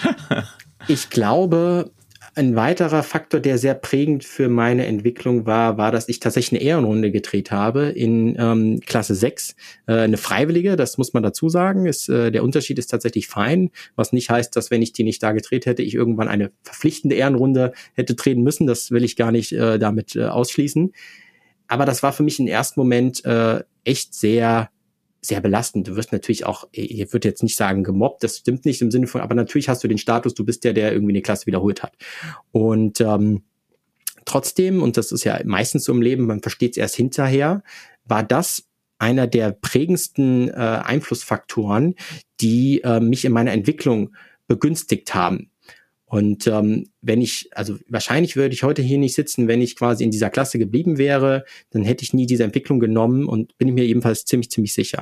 ich glaube, ein weiterer Faktor, der sehr prägend für meine Entwicklung war, war, dass ich tatsächlich eine Ehrenrunde gedreht habe in ähm, Klasse sechs. Äh, eine freiwillige, das muss man dazu sagen. Ist, äh, der Unterschied ist tatsächlich fein, was nicht heißt, dass wenn ich die nicht da gedreht hätte, ich irgendwann eine verpflichtende Ehrenrunde hätte drehen müssen. Das will ich gar nicht äh, damit äh, ausschließen. Aber das war für mich im ersten Moment äh, echt sehr sehr belastend. Du wirst natürlich auch, ich würde jetzt nicht sagen gemobbt, das stimmt nicht im Sinne von, aber natürlich hast du den Status, du bist der, der irgendwie eine Klasse wiederholt hat. Und ähm, trotzdem, und das ist ja meistens so im Leben, man versteht es erst hinterher, war das einer der prägendsten äh, Einflussfaktoren, die äh, mich in meiner Entwicklung begünstigt haben. Und ähm, wenn ich, also wahrscheinlich würde ich heute hier nicht sitzen, wenn ich quasi in dieser Klasse geblieben wäre, dann hätte ich nie diese Entwicklung genommen und bin ich mir ebenfalls ziemlich, ziemlich sicher.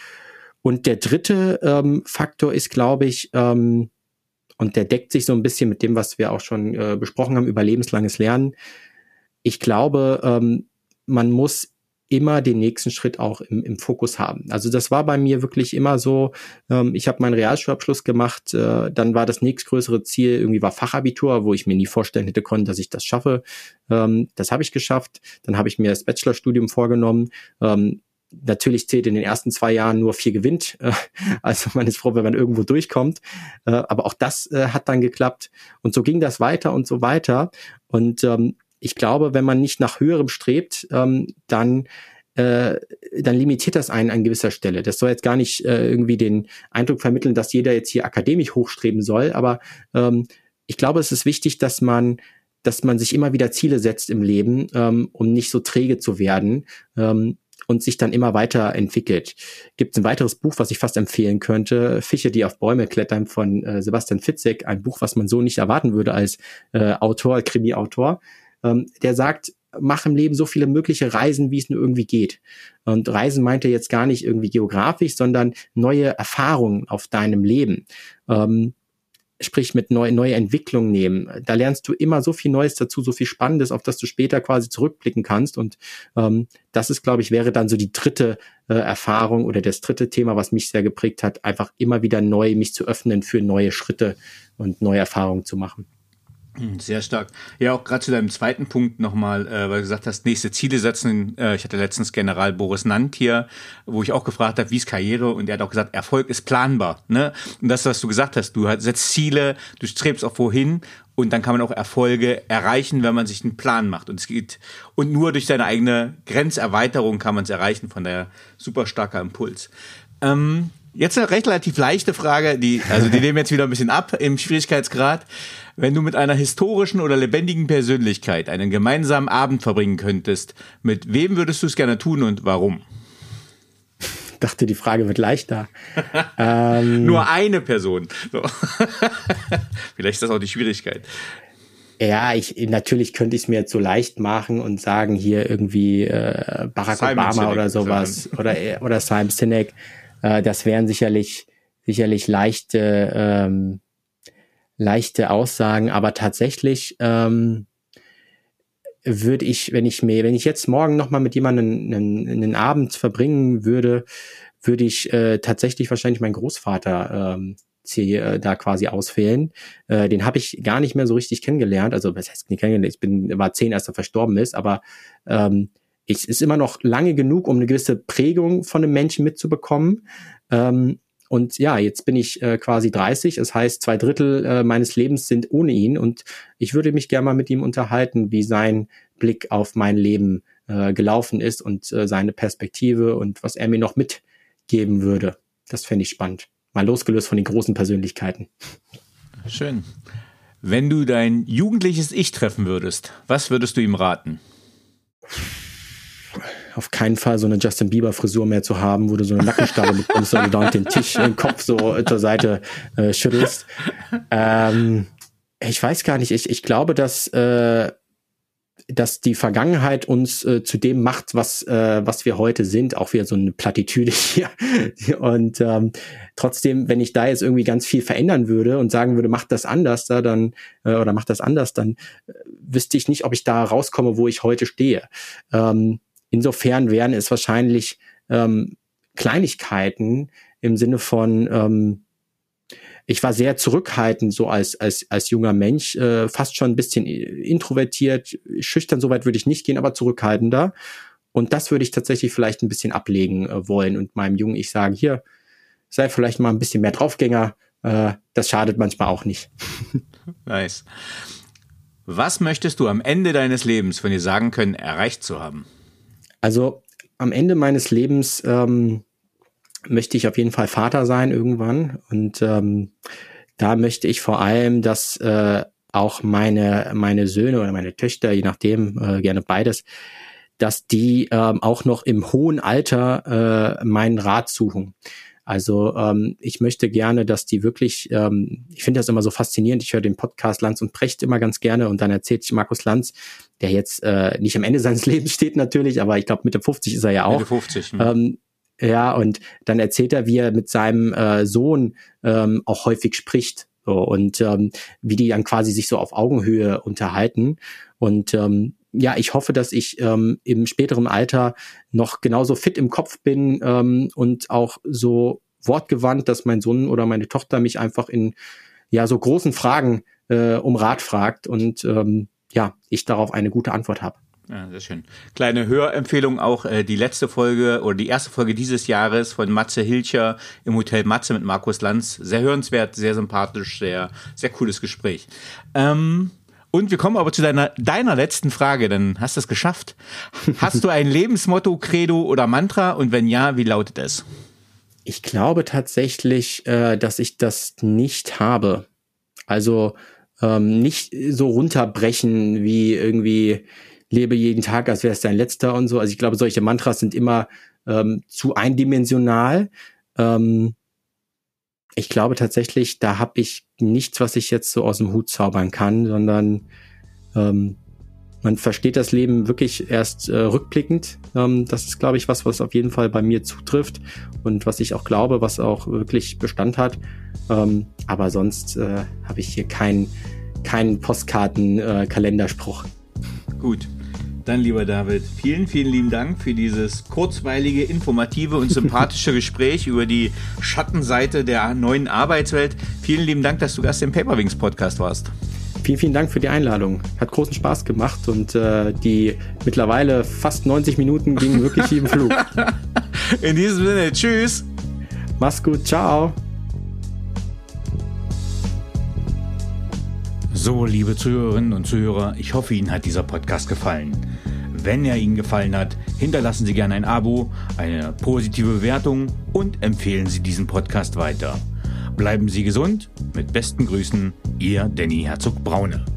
Und der dritte ähm, Faktor ist, glaube ich, ähm, und der deckt sich so ein bisschen mit dem, was wir auch schon äh, besprochen haben, über lebenslanges Lernen. Ich glaube, ähm, man muss immer den nächsten Schritt auch im, im Fokus haben. Also das war bei mir wirklich immer so, ähm, ich habe meinen Realschulabschluss gemacht, äh, dann war das nächstgrößere Ziel, irgendwie war Fachabitur, wo ich mir nie vorstellen hätte können, dass ich das schaffe. Ähm, das habe ich geschafft. Dann habe ich mir das Bachelorstudium vorgenommen. Ähm, natürlich zählt in den ersten zwei Jahren nur vier gewinnt. Äh, also man ist froh, wenn man irgendwo durchkommt. Äh, aber auch das äh, hat dann geklappt. Und so ging das weiter und so weiter. Und ähm, ich glaube, wenn man nicht nach Höherem strebt, ähm, dann, äh, dann limitiert das einen an gewisser Stelle. Das soll jetzt gar nicht äh, irgendwie den Eindruck vermitteln, dass jeder jetzt hier akademisch hochstreben soll, aber ähm, ich glaube, es ist wichtig, dass man dass man sich immer wieder Ziele setzt im Leben, ähm, um nicht so träge zu werden ähm, und sich dann immer weiter entwickelt. Gibt es ein weiteres Buch, was ich fast empfehlen könnte, Fische, die auf Bäume klettern, von äh, Sebastian Fitzek, ein Buch, was man so nicht erwarten würde als äh, Autor, Krimi-Autor. Der sagt, mach im Leben so viele mögliche Reisen, wie es nur irgendwie geht. Und Reisen meint er jetzt gar nicht irgendwie geografisch, sondern neue Erfahrungen auf deinem Leben. Ähm, sprich mit neu, neue Entwicklungen nehmen. Da lernst du immer so viel Neues dazu, so viel Spannendes, auf das du später quasi zurückblicken kannst. Und ähm, das ist, glaube ich, wäre dann so die dritte äh, Erfahrung oder das dritte Thema, was mich sehr geprägt hat, einfach immer wieder neu mich zu öffnen für neue Schritte und neue Erfahrungen zu machen. Sehr stark. Ja, auch gerade zu deinem zweiten Punkt nochmal, äh, weil du gesagt hast, nächste Ziele setzen. Äh, ich hatte letztens General Boris Nandt hier, wo ich auch gefragt habe, wie ist Karriere? Und er hat auch gesagt, Erfolg ist planbar. Ne? Und das, was du gesagt hast, du setzt Ziele, du strebst auch wohin und dann kann man auch Erfolge erreichen, wenn man sich einen Plan macht. Und es geht, und nur durch deine eigene Grenzerweiterung kann man es erreichen, von daher super starker Impuls. Ähm, Jetzt eine recht relativ leichte Frage, die, also die nehmen jetzt wieder ein bisschen ab im Schwierigkeitsgrad. Wenn du mit einer historischen oder lebendigen Persönlichkeit einen gemeinsamen Abend verbringen könntest, mit wem würdest du es gerne tun und warum? Ich dachte, die Frage wird leichter. ähm, Nur eine Person. So. Vielleicht ist das auch die Schwierigkeit. Ja, ich natürlich könnte ich es mir jetzt so leicht machen und sagen, hier irgendwie äh, Barack Simon Obama Sinek oder sowas oder oder Simon Sinek. Das wären sicherlich sicherlich leichte ähm, leichte Aussagen, aber tatsächlich ähm, würde ich, wenn ich mir, wenn ich jetzt morgen noch mal mit jemandem einen, einen Abend verbringen würde, würde ich äh, tatsächlich wahrscheinlich meinen Großvater ähm, hier, äh, da quasi auswählen. Äh, den habe ich gar nicht mehr so richtig kennengelernt. Also was heißt nicht kennengelernt? Ich bin war zehn, als er verstorben ist, aber ähm, es ist immer noch lange genug, um eine gewisse Prägung von einem Menschen mitzubekommen. Ähm, und ja, jetzt bin ich äh, quasi dreißig. Das heißt, zwei Drittel äh, meines Lebens sind ohne ihn. Und ich würde mich gerne mal mit ihm unterhalten, wie sein Blick auf mein Leben äh, gelaufen ist und äh, seine Perspektive und was er mir noch mitgeben würde. Das fände ich spannend. Mal losgelöst von den großen Persönlichkeiten. Schön. Wenn du dein jugendliches Ich treffen würdest, was würdest du ihm raten? Auf keinen Fall so eine Justin Bieber Frisur mehr zu haben, wo du so eine Nackenstarre bekommst, weil du da den Tisch im Kopf so zur Seite äh, schüttelst. Ähm, ich weiß gar nicht, ich, ich glaube, dass äh, dass die Vergangenheit uns äh, zu dem macht, was äh, was wir heute sind, auch wieder so eine Plattitüde hier. Und ähm, trotzdem, wenn ich da jetzt irgendwie ganz viel verändern würde und sagen würde, mach das anders, da dann äh, oder mach das anders, dann äh, wüsste ich nicht, ob ich da rauskomme, wo ich heute stehe. Ähm, insofern wären es wahrscheinlich ähm, Kleinigkeiten im Sinne von ähm, ich war sehr zurückhaltend, so als als als junger Mensch, äh, fast schon ein bisschen introvertiert, schüchtern, soweit würde ich nicht gehen, aber zurückhaltender. Und das würde ich tatsächlich vielleicht ein bisschen ablegen äh, wollen und meinem jungen Ich sagen, hier, sei vielleicht mal ein bisschen mehr Draufgänger, äh, das schadet manchmal auch nicht. Nice. Was möchtest du am Ende deines Lebens von dir sagen können, erreicht zu haben? Also am Ende meines Lebens ähm, möchte ich auf jeden Fall Vater sein irgendwann und ähm, da möchte ich vor allem, dass äh, auch meine meine Söhne oder meine Töchter, je nachdem, äh, gerne beides, dass die ähm, auch noch im hohen Alter äh, meinen Rat suchen. Also ähm, ich möchte gerne, dass die wirklich, ähm, ich finde das immer so faszinierend, ich höre den Podcast Lanz und Precht immer ganz gerne und dann erzählt sich Markus Lanz, der jetzt äh, nicht am Ende seines Lebens steht natürlich, aber ich glaube Mitte fünfzig ist er ja auch. Mitte fünfzig. Hm. Ähm, Ja, und dann erzählt er, wie er mit seinem äh, Sohn ähm, auch häufig spricht so, und ähm, wie die dann quasi sich so auf Augenhöhe unterhalten. Und ähm, ja, ich hoffe, dass ich ähm, im späteren Alter noch genauso fit im Kopf bin ähm, und auch so wortgewandt, dass mein Sohn oder meine Tochter mich einfach in ja so großen Fragen äh, um Rat fragt und ähm, ja, ich darauf eine gute Antwort habe. Ja, sehr schön. Kleine Hörempfehlung auch, äh, die letzte Folge oder die erste Folge dieses Jahres von Matze Hilscher im Hotel Matze mit Markus Lanz. Sehr hörenswert, sehr sympathisch, sehr, sehr cooles Gespräch. Ähm, und wir kommen aber zu deiner, deiner letzten Frage, dann hast du es geschafft. Hast du ein Lebensmotto, Credo oder Mantra und wenn ja, wie lautet es? Ich glaube tatsächlich, äh, dass ich das nicht habe. Also ähm, nicht so runterbrechen wie irgendwie lebe jeden Tag, als wäre es dein letzter und so. Also ich glaube, solche Mantras sind immer ähm, zu eindimensional. Ähm, ich glaube tatsächlich, da habe ich nichts, was ich jetzt so aus dem Hut zaubern kann, sondern ähm, man versteht das Leben wirklich erst äh, rückblickend. Ähm, das ist, glaube ich, was, was auf jeden Fall bei mir zutrifft und was ich auch glaube, was auch wirklich Bestand hat. Ähm, aber sonst äh, habe ich hier keinen keinen Postkarten-Kalenderspruch. Gut. Dann, lieber David, vielen, vielen lieben Dank für dieses kurzweilige, informative und sympathische Gespräch über die Schattenseite der neuen Arbeitswelt. Vielen lieben Dank, dass du Gast im Paperwings Podcast warst. Vielen, vielen Dank für die Einladung. Hat großen Spaß gemacht und äh, die mittlerweile fast neunzig Minuten gingen wirklich wie im Flug. In diesem Sinne, tschüss. Mach's gut, ciao. So, liebe Zuhörerinnen und Zuhörer, ich hoffe, Ihnen hat dieser Podcast gefallen. Wenn er Ihnen gefallen hat, hinterlassen Sie gerne ein Abo, eine positive Bewertung und empfehlen Sie diesen Podcast weiter. Bleiben Sie gesund. Mit besten Grüßen, Ihr Danny Herzog-Braune.